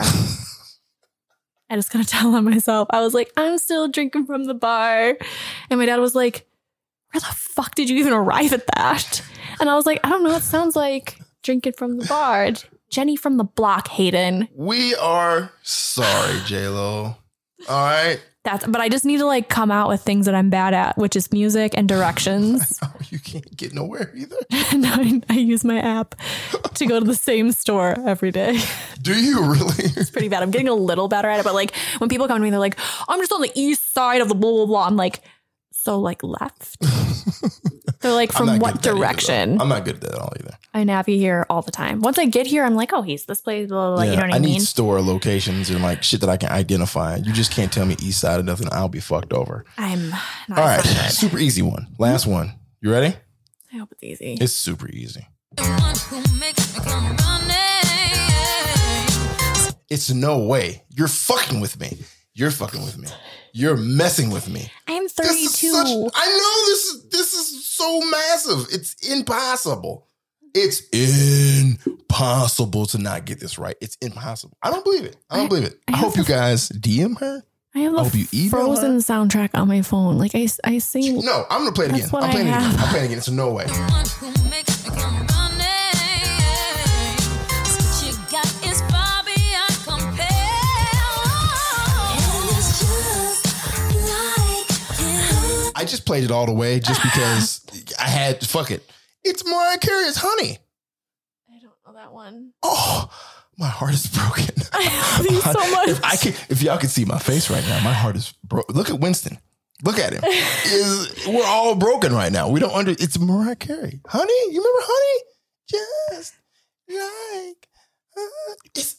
I just gotta tell on myself. I was like, I'm still drinking from the bar. And my dad was like, where the fuck did you even arrive at that? And I was like, I don't know. It sounds like drinking from the bar. Jenny from the Block, Hayden. it. We are sorry, J-Lo. All right. That's, but I just need to like come out with things that I'm bad at, which is music and directions. Oh, you can't get nowhere either. And I, I use my app to go to the same store every day. Do you really? It's pretty bad. I'm getting a little better at it, but like when people come to me, they're like, I'm just on the east side of the blah, blah, blah. I'm like, so like left? They're like, I'm not from good what at that either, direction? though. I'm not good at that at all either. I navigate here all the time. Once I get here, I'm like, oh, he's this place, blah, blah, blah. You know what I, I mean? need store locations and like shit that I can identify. You just can't tell me east side of nothing. I'll be fucked over. I'm not All right. so good. Super easy one. Last one. You ready? I hope it's easy. It's super easy. It's no way. You're fucking with me. You're fucking with me. You're messing with me. I'm This is thirty-two. such- I know this is this is so massive. It's impossible. It's impossible to not get this right. It's impossible. I don't believe it. I don't I- believe it. I, I have hope you the- guys D M her. I have I hope you the email Frozen her. soundtrack on my phone. Like I, I sing. No, I'm gonna play it That's again. what I'm I playing it again. have. I'm playing it again. It's no way. I just played it all the way just because I had to. Fuck it. It's Mariah Carey's Honey. I don't know that one. Oh, my heart is broken. I love you so much. If I can, if y'all can see my face right now, my heart is broken. Look at Winston. Look at him. Is we're all broken right now. We don't under. It's Mariah Carey. Honey, you remember Honey? Just like. Uh, it's,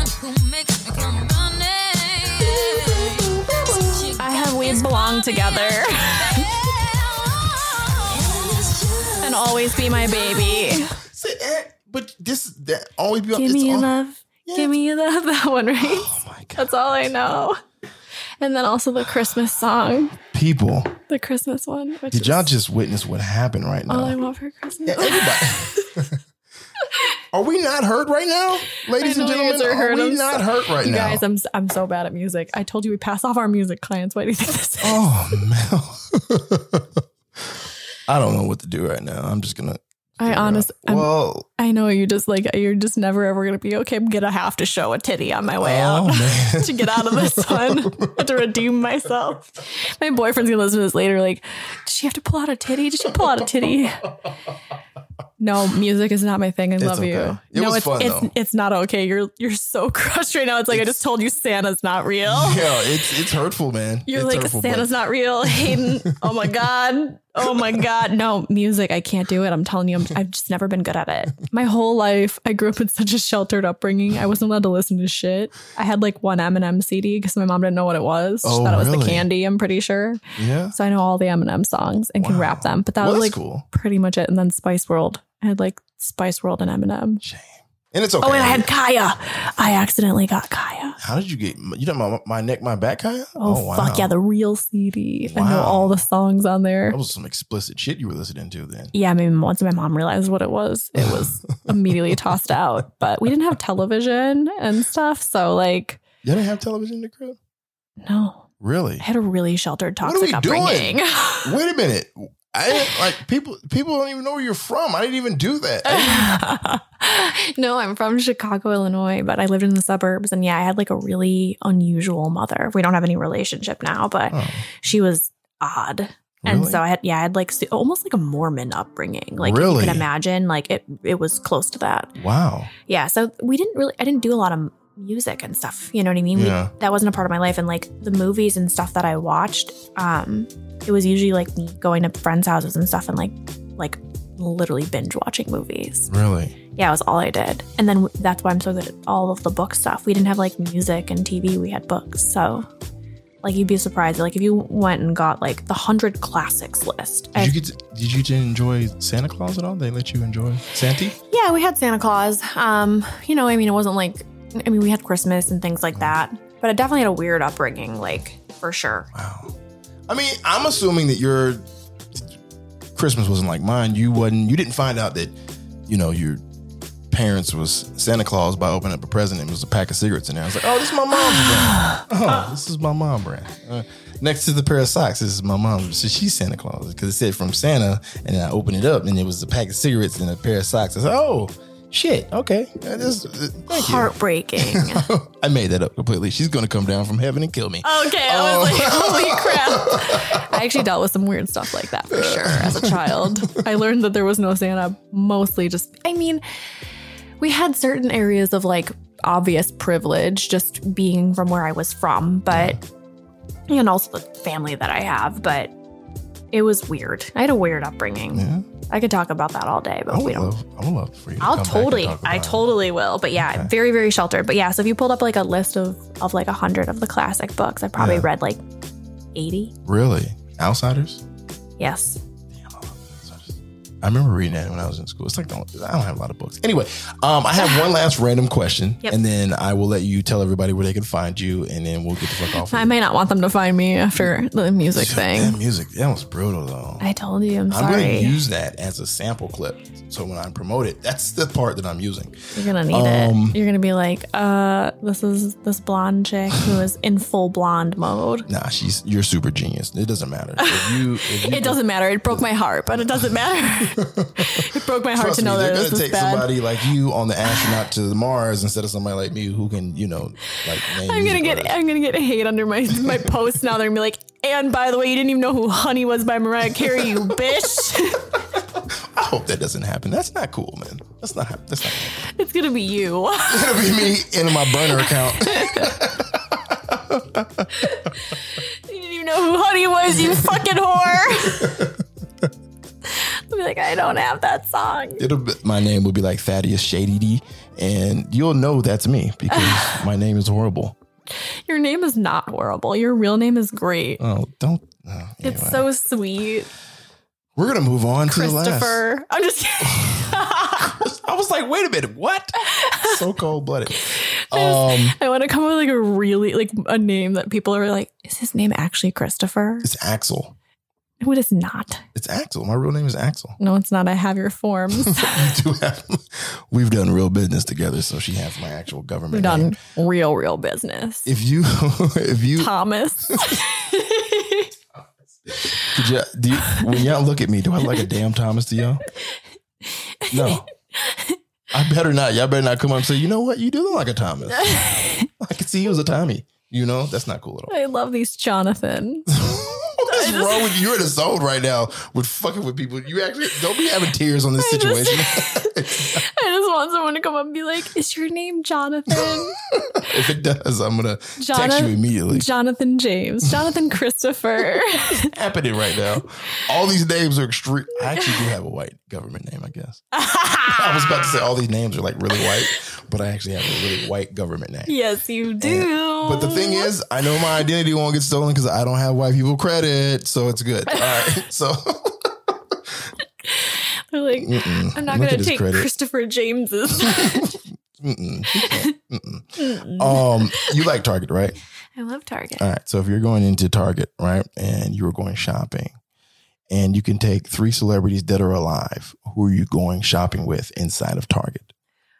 I have We Belong Together and Always Be My Baby. but this that always be. Give it's me your all- love. Yeah. Give me your love. That one, right? Oh my god. That's all I know. And then also the Christmas song. People. The Christmas one. Which Did y'all just witness what happened right now? All I Want for Christmas. Yeah, everybody. Are we not hurt right now, ladies and gentlemen? Are, are we I'm not so, hurt right you now? You guys, I'm I'm so bad at music. I told you we pass off our music clients. Why do you think this is? Oh, man. I don't know what to do right now. I'm just going to. I honestly, well, I know you just like, you're just never ever going to be okay. I'm going to have to show a titty on my way oh, out to get out of this one, to redeem myself. My boyfriend's going to listen to this later. Like, did she have to pull out a titty? Did she pull out a titty? No, music is not my thing. I it's love okay. you. It no, was it's fun, it's though. it's not okay. You're you're so crushed right now. It's like it's, I just told you Santa's not real. Yeah, it's it's hurtful, man. You're it's like hurtful, Santa's but... not real, Hayden. Oh my god. Oh my god. No, music. I can't do it. I'm telling you, I'm, I've just never been good at it. My whole life, I grew up in such a sheltered upbringing. I wasn't allowed to listen to shit. I had like one Eminem C D because my mom didn't know what it was. She oh, thought it was really? the Candy. I'm pretty sure. Yeah. So I know all the Eminem songs and wow. can rap them. But that well, was like cool. pretty much it. And then Spice World. I had like Spice World and Eminem. Shame. And it's okay. Oh, and I had Kaya. I accidentally got Kaya. How did you get, you know, my, my neck, my back, Kaya? Oh, oh wow. Fuck yeah. The real C D. Wow. I know all the songs on there. That was some explicit shit you were listening to then. Yeah. Maybe once my mom realized what it was, it was immediately tossed out. But we didn't have television and stuff. So like. You didn't have television in the crib? No. Really? I had a really sheltered, toxic what are we upbringing. Doing? Wait a minute. I didn't like people. People don't even know where you're from. I didn't even do that. No, I'm from Chicago, Illinois, but I lived in the suburbs, and yeah, I had like a really unusual mother. We don't have any relationship now, but oh. she was odd, really? And so I had yeah, I had like almost like a Mormon upbringing. Like really? You could imagine, like it. It was close to that. Wow. Yeah, so we didn't really. I didn't do a lot of music and stuff. You know what I mean? Yeah. We, that wasn't a part of my life, and like the movies and stuff that I watched. Um, It was usually like me going to friends' houses and stuff and like like literally binge watching movies. Really? Yeah, it was all I did. And then that's why I'm so good at all of the book stuff. We didn't have like music and T V. We had books. So like you'd be surprised. Like if you went and got like the one hundred classics list. Did you, get to, did you get to enjoy Santa Claus at all? They let you enjoy Santa? Yeah, we had Santa Claus. Um, you know, I mean, it wasn't like, I mean, we had Christmas and things like that. But I definitely had a weird upbringing, like for sure. Wow. I mean, I'm assuming that your Christmas wasn't like mine. You wasn't. You didn't find out that, you know, your parents was Santa Claus by opening up a present and it was a pack of cigarettes in there. I was like, oh, this is my mom's brand. Oh, this is my mom brand. Uh, next to the pair of socks, this is my mom's. So she's Santa Claus because it said from Santa, and then I opened it up and it was a pack of cigarettes and a pair of socks. I said, oh. Shit. Okay. Just, uh, thank Heartbreaking. you. I made that up completely. She's going to come down from heaven and kill me. Okay. I was like, holy crap. I actually dealt with some weird stuff like that for sure as a child. I learned that there was no Santa, mostly just, I mean, we had certain areas of like obvious privilege just being from where I was from, but, and also the family that I have, but it was weird. I had a weird upbringing. Yeah. I could talk about that all day, but I would we don't. Love, I would love for you to I'll come totally, back and talk about I totally it. will. But yeah, okay. very, very sheltered. But yeah, so if you pulled up like a list of, of like a hundred of the classic books, I probably yeah. read like eighty. Really? Outsiders? Yes. Damn, I love Outsiders. I remember reading that when I was in school. It's like, don't, I don't have a lot of books. Anyway, um, I have one last random question, yep. and then I will let you tell everybody where they can find you, and then we'll get the fuck off. I may not want them to find me after the music yeah, thing. That music, that was brutal though. I told you, I'm, I'm sorry. I'm going to use that as a sample clip. So when I promote it, that's the part that I'm using. You're going to need um, it. You're going to be like, uh, this is this blonde chick who is in full blonde mode. Nah, she's, you're super genius. It doesn't matter. If you, if you it doesn't matter. It broke my heart, but it doesn't matter. It broke my heart Trust to know me, that they're this gonna was take bad. somebody like you on the astronaut to the Mars instead of somebody like me who can, you know, like name I'm gonna get artists. I'm gonna get hate under my my post now. They're gonna be like, and by the way, you didn't even know who Honey was by Mariah Carey, you bitch. I hope that doesn't happen. That's not cool, man. That's not that's not cool. It's gonna be you. It's gonna be me in my burner account. You didn't even know who Honey was, you fucking whore. I'll be like, I don't have that song. It'll be, my name will be like Thaddeus Shady D, and you'll know that's me because my name is horrible. Your name is not horrible. Your real name is great. Oh, don't. Oh, anyway. It's so sweet. We're gonna move on to the last. Christopher. I'm just kidding. I was like, wait a minute, what? So cold blooded. Um, I want to come up with like a really like a name that people are like, is his name actually Christopher? it's Axel. No, it is not. It's Axel. My real name is Axel. No, it's not. I have your forms. You do have, we've done real business together, so she has my actual government We've done name. real, real business. If you, if you, Thomas. could you, do you, when y'all look at me, do I look like a damn Thomas to y'all? No. I better not. Y'all better not come up and say, you know what? You do look like a Thomas. I can see you as a Tommy. You know, that's not cool at all. I love these Jonathan. What's wrong with you? You're in a zone right now with fucking with people. You actually don't be having tears on this I just- situation. I just want someone to come up and be like, is your name Jonathan? If it does, I'm going to text Jonathan- you immediately. Jonathan James. Jonathan Christopher. It's happening right now. All these names are extreme. I actually do have a white government name, I guess. I was about to say all these names are like really white, but I actually have a really white government name. Yes, you do. And- but the thing is, I know my identity won't get stolen because I don't have white people credit, so it's good. All right, so They're like, Mm-mm. I'm not Look going at to his take credit. Christopher James's. Mm-mm. He can't. Mm-mm. Um, you like Target, right? I love Target. All right. So if you're going into Target, right, and you were going shopping, and you can take three celebrities dead or alive, who are you going shopping with inside of Target?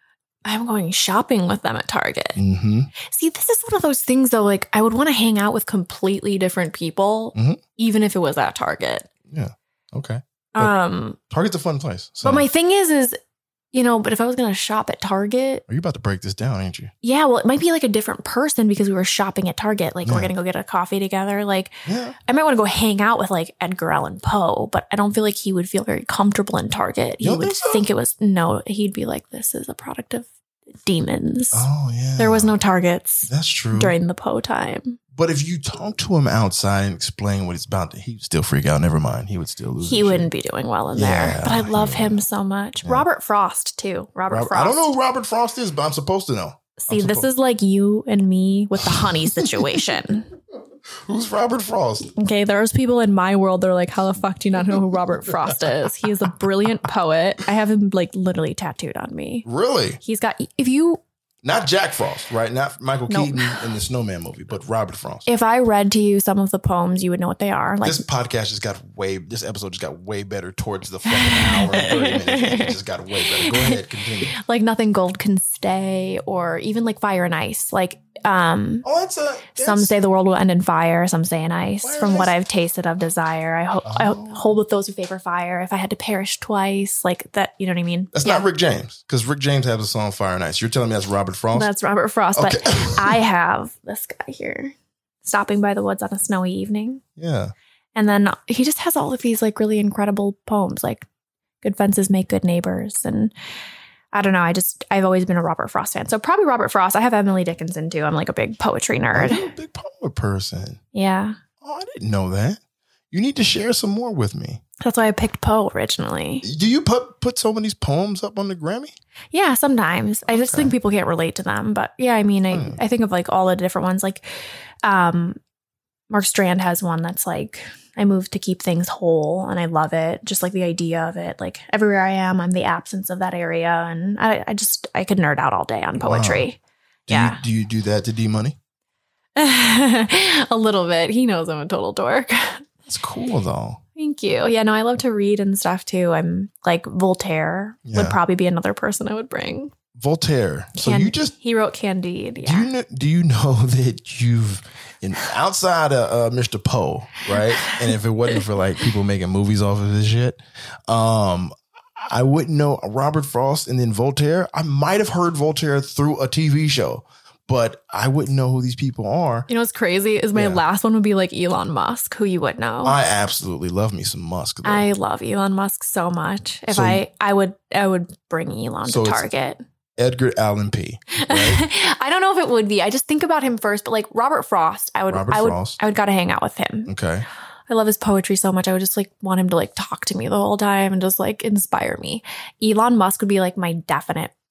I'm going shopping with them at Target. Mm-hmm. See, this is one of those things though, like I would want to hang out with completely different people, Mhm. even if it was at Target. Yeah. Okay. But- Um, Target's a fun place. So but my thing is, is, you know, but if I was going to shop at Target, are you about to break this down, ain't you? yeah, well, it might be like a different person because we were shopping at Target. Like Yeah. we're going to go get a coffee together. Like Yeah. I might want to go hang out with like Edgar Allan Poe, but I don't feel like he would feel very comfortable in Target. He You don't would think so? think it was, no, he'd be like, this is a product of demons. Oh, yeah. There was no Targets That's true. during the Poe time. But if you talk to him outside and explain what it's about, he would still freak out. Never mind. He would still lose. He his wouldn't shit. be doing well in Yeah, there. But I love yeah. him so much. Yeah. Robert Frost, too. Robert, Robert- Frost. I don't know who Robert Frost is, but I'm supposed to know. See, I'm this supposed- is like you and me with the honey situation. Who's Robert Frost? Okay, there's people in my world that are like, how the fuck do you not know who Robert Frost is? He is a brilliant poet. I have him like literally tattooed on me. Really? He's got, if you, Not Jack Frost, right? Not Michael No. Keaton in the Snowman movie, but Robert Frost. if I read to you some of the poems, you would know what they are. Like, This podcast just got way, this episode just got way better towards the fucking hour and thirty minutes. It just got way better. Go ahead, continue. like Nothing Gold Can Stay, or even like Fire and Ice. Like, um, Oh, that's a. That's, some say the world will end in fire, some say in ice. Fire From and what ice. I've tasted of desire, I, ho- I Oh. hold with those who favor fire. If I had to perish twice, like that, you know what I mean? That's Yeah. not Rick James, because Rick James has a song Fire and Ice. You're telling me that's Robert Frost? That's Robert Frost. Okay. But I have this guy here, Stopping by the Woods on a Snowy Evening. Yeah. And then he just has all of these like really incredible poems, like Good Fences Make Good Neighbors. And I don't know. I just, I've always been a Robert Frost fan. So probably Robert Frost. I have Emily Dickinson too. I'm like a big poetry Oh, nerd. you're a big poet person. Yeah. Oh, I didn't know that. You need to share some more with me. That's why I picked Poe originally. Do you put put some of these poems up on the Grammy? Yeah, sometimes. I just Okay. think people can't relate to them. But yeah, I mean, I, Hmm. I think of like all the different ones. Like um, Mark Strand has one that's like, I moved to keep things whole, and I love it. Just like the idea of it. Like everywhere I am, I'm the absence of that area. And I, I just, I could nerd out all day on poetry. Do Yeah. You, do you do that to D Money? A little bit. He knows I'm a total dork. That's cool though. Thank you. Yeah, no, I love to read and stuff too. I'm like Voltaire Yeah. would probably be another person I would bring. Voltaire. So Can- you just he wrote Candide. do Yeah. you know do you know that you've in outside of uh, Mister Poe, right? And if it wasn't for like people making movies off of this shit, um, I wouldn't know Robert Frost and then Voltaire. I might have heard Voltaire through a T V show, but I wouldn't know who these people are. You know what's crazy is my Yeah. last one would be like Elon Musk, who you would know. I absolutely love me some Musk. Though. I love Elon Musk so much. If So- I, I would, I would bring Elon So to it's- Target. Edgar Allan P. Right? I don't know if it would be. I just think about him first, but like Robert Frost, I would, Robert I would, Frost. I would gotta hang out with him. Okay. I love his poetry so much. I would just like want him to like talk to me the whole time and just like inspire me. Elon Musk would be like my definite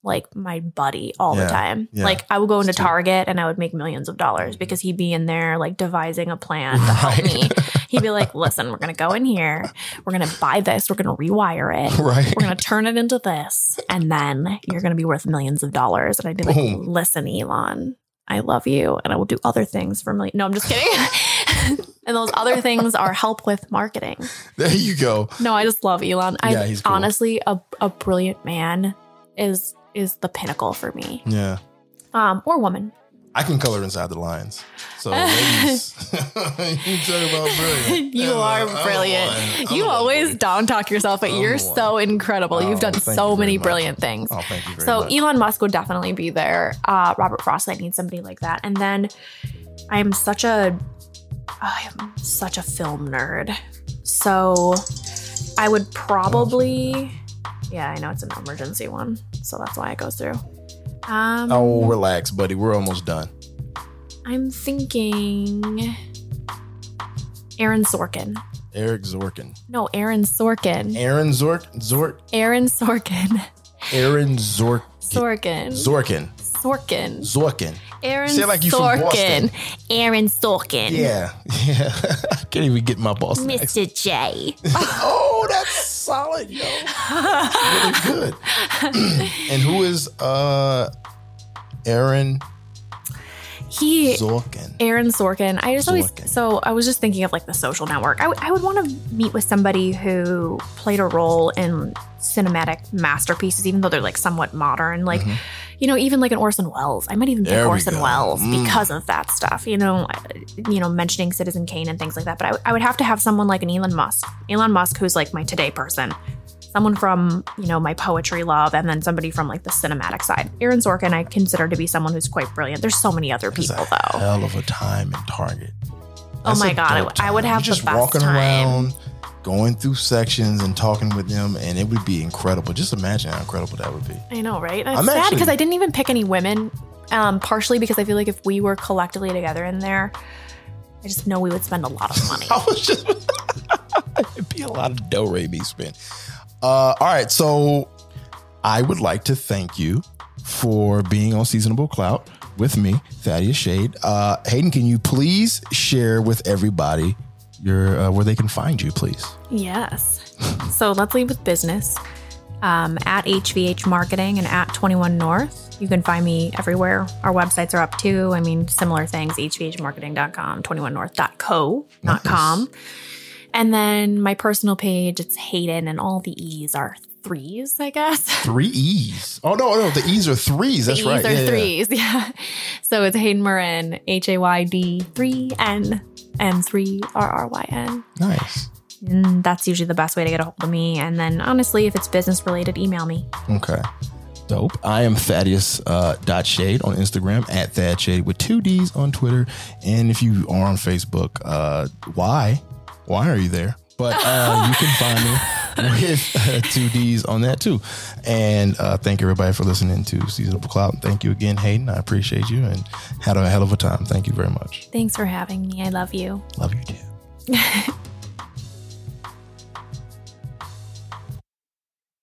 like my buddy all Yeah, the time. yeah. Like I would go into It's too- Target and I would make millions of dollars because he'd be in there like devising a plan to help Right. me. He'd be like, listen, we're going to go in here. We're going to buy this. We're going to rewire it. Right. We're going to turn it into this. And then you're going to be worth millions of dollars. And I'd be Boom. like, listen, Elon, I love you. And I will do other things for million. No, I'm just kidding. And those other things are help with marketing. There you go. No, I just love Elon. I Yeah, he's cool. honestly, a, a brilliant man is is the pinnacle for me. Yeah. Um, or woman. I can color inside the lines. So ladies, you talk about brilliant. You Yeah, are I'm a brilliant. one. I'm You a always one. down talk yourself, but I'm you're a so one. incredible. Oh, You've done thank so you very many much. brilliant things. Oh, thank you very So much. Elon Musk would definitely be there. Uh, Robert Frost, I need somebody like that. And then I'm such a, I am such a film nerd. So I would probably, yeah, I know it's an emergency one, so that's why it goes through. Um, Oh, relax, buddy. We're almost done. I'm thinking Aaron Sorkin. Eric Zorkin. No, Aaron Sorkin. Aaron Zork. Zork. Aaron Sorkin. Aaron Zork. Sorkin. Zorkin. Sorkin. Zorkin. Aaron Say it like you from Sorkin. Boston. Aaron Sorkin. Yeah. Yeah. I can't even get my Boston accent. Mister J. Oh, that's solid, yo. That's really good. And who is uh Aaron He Zorkin? Aaron Sorkin. I just always Sorkin. so I was just thinking of like the Social Network. I, w- I would want to meet with somebody who played a role in cinematic masterpieces, even though they're like somewhat modern. Like, you know, even like an Orson Welles. I might even pick Mm-hmm. There we Orson go. Welles Mm. because of that stuff. You know, you know, mentioning Citizen Kane and things like that. But I, w- I would have to have someone like an Elon Musk. Elon Musk, who's like my today person. Someone from, you know, my poetry love, and then somebody from like the cinematic side. Aaron Sorkin, I consider to be someone who's quite brilliant. There's so many other It's people a though. hell of a time in Target. Oh That's my a God, I dope w- I would time. have You the just best walking time. around, going through sections and talking with them, and it would be incredible. Just imagine how incredible that would be. I know, right? It's I'm sad actually- because I didn't even pick any women, um, partially because I feel like if we were collectively together in there, I just know we would spend a lot of money. I was just it'd be a lot of dough Ray me spent. Uh, all right, so I would like to thank you for being on Seasonable Clout with me, Thaddeus Shade. Uh, Hayden, can you please share with everybody your uh, where they can find you, please? Yes. So let's leave with business. Um, at H V H Marketing and at twenty-one North. You can find me everywhere. Our websites are up too. I mean, similar things, h v h marketing dot com, twenty-one north dot co, not Nice. com. And then my personal page, it's Hayden, and all the E's are threes, I guess. Three E's. Oh no, no, the E's are threes. That's the right. E's are Yeah, yeah. threes, yeah. So it's Hayden Marin, H A Y D three N M three R R Y N. Nice. And that's usually the best way to get a hold of me. And then honestly, if it's business related, email me. Okay. Dope. I am Thaddeus uh, dot Shade on Instagram, at Thad Shade with two D's on Twitter. And if you are on Facebook, uh, why? Why are you there? But uh, you can find me with uh, two D's on that too. And uh, thank everybody for listening to Seasonable Clout. Thank you again, Hayden. I appreciate you and had a hell of a time. Thank you very much. Thanks for having me. I love you. Love you too.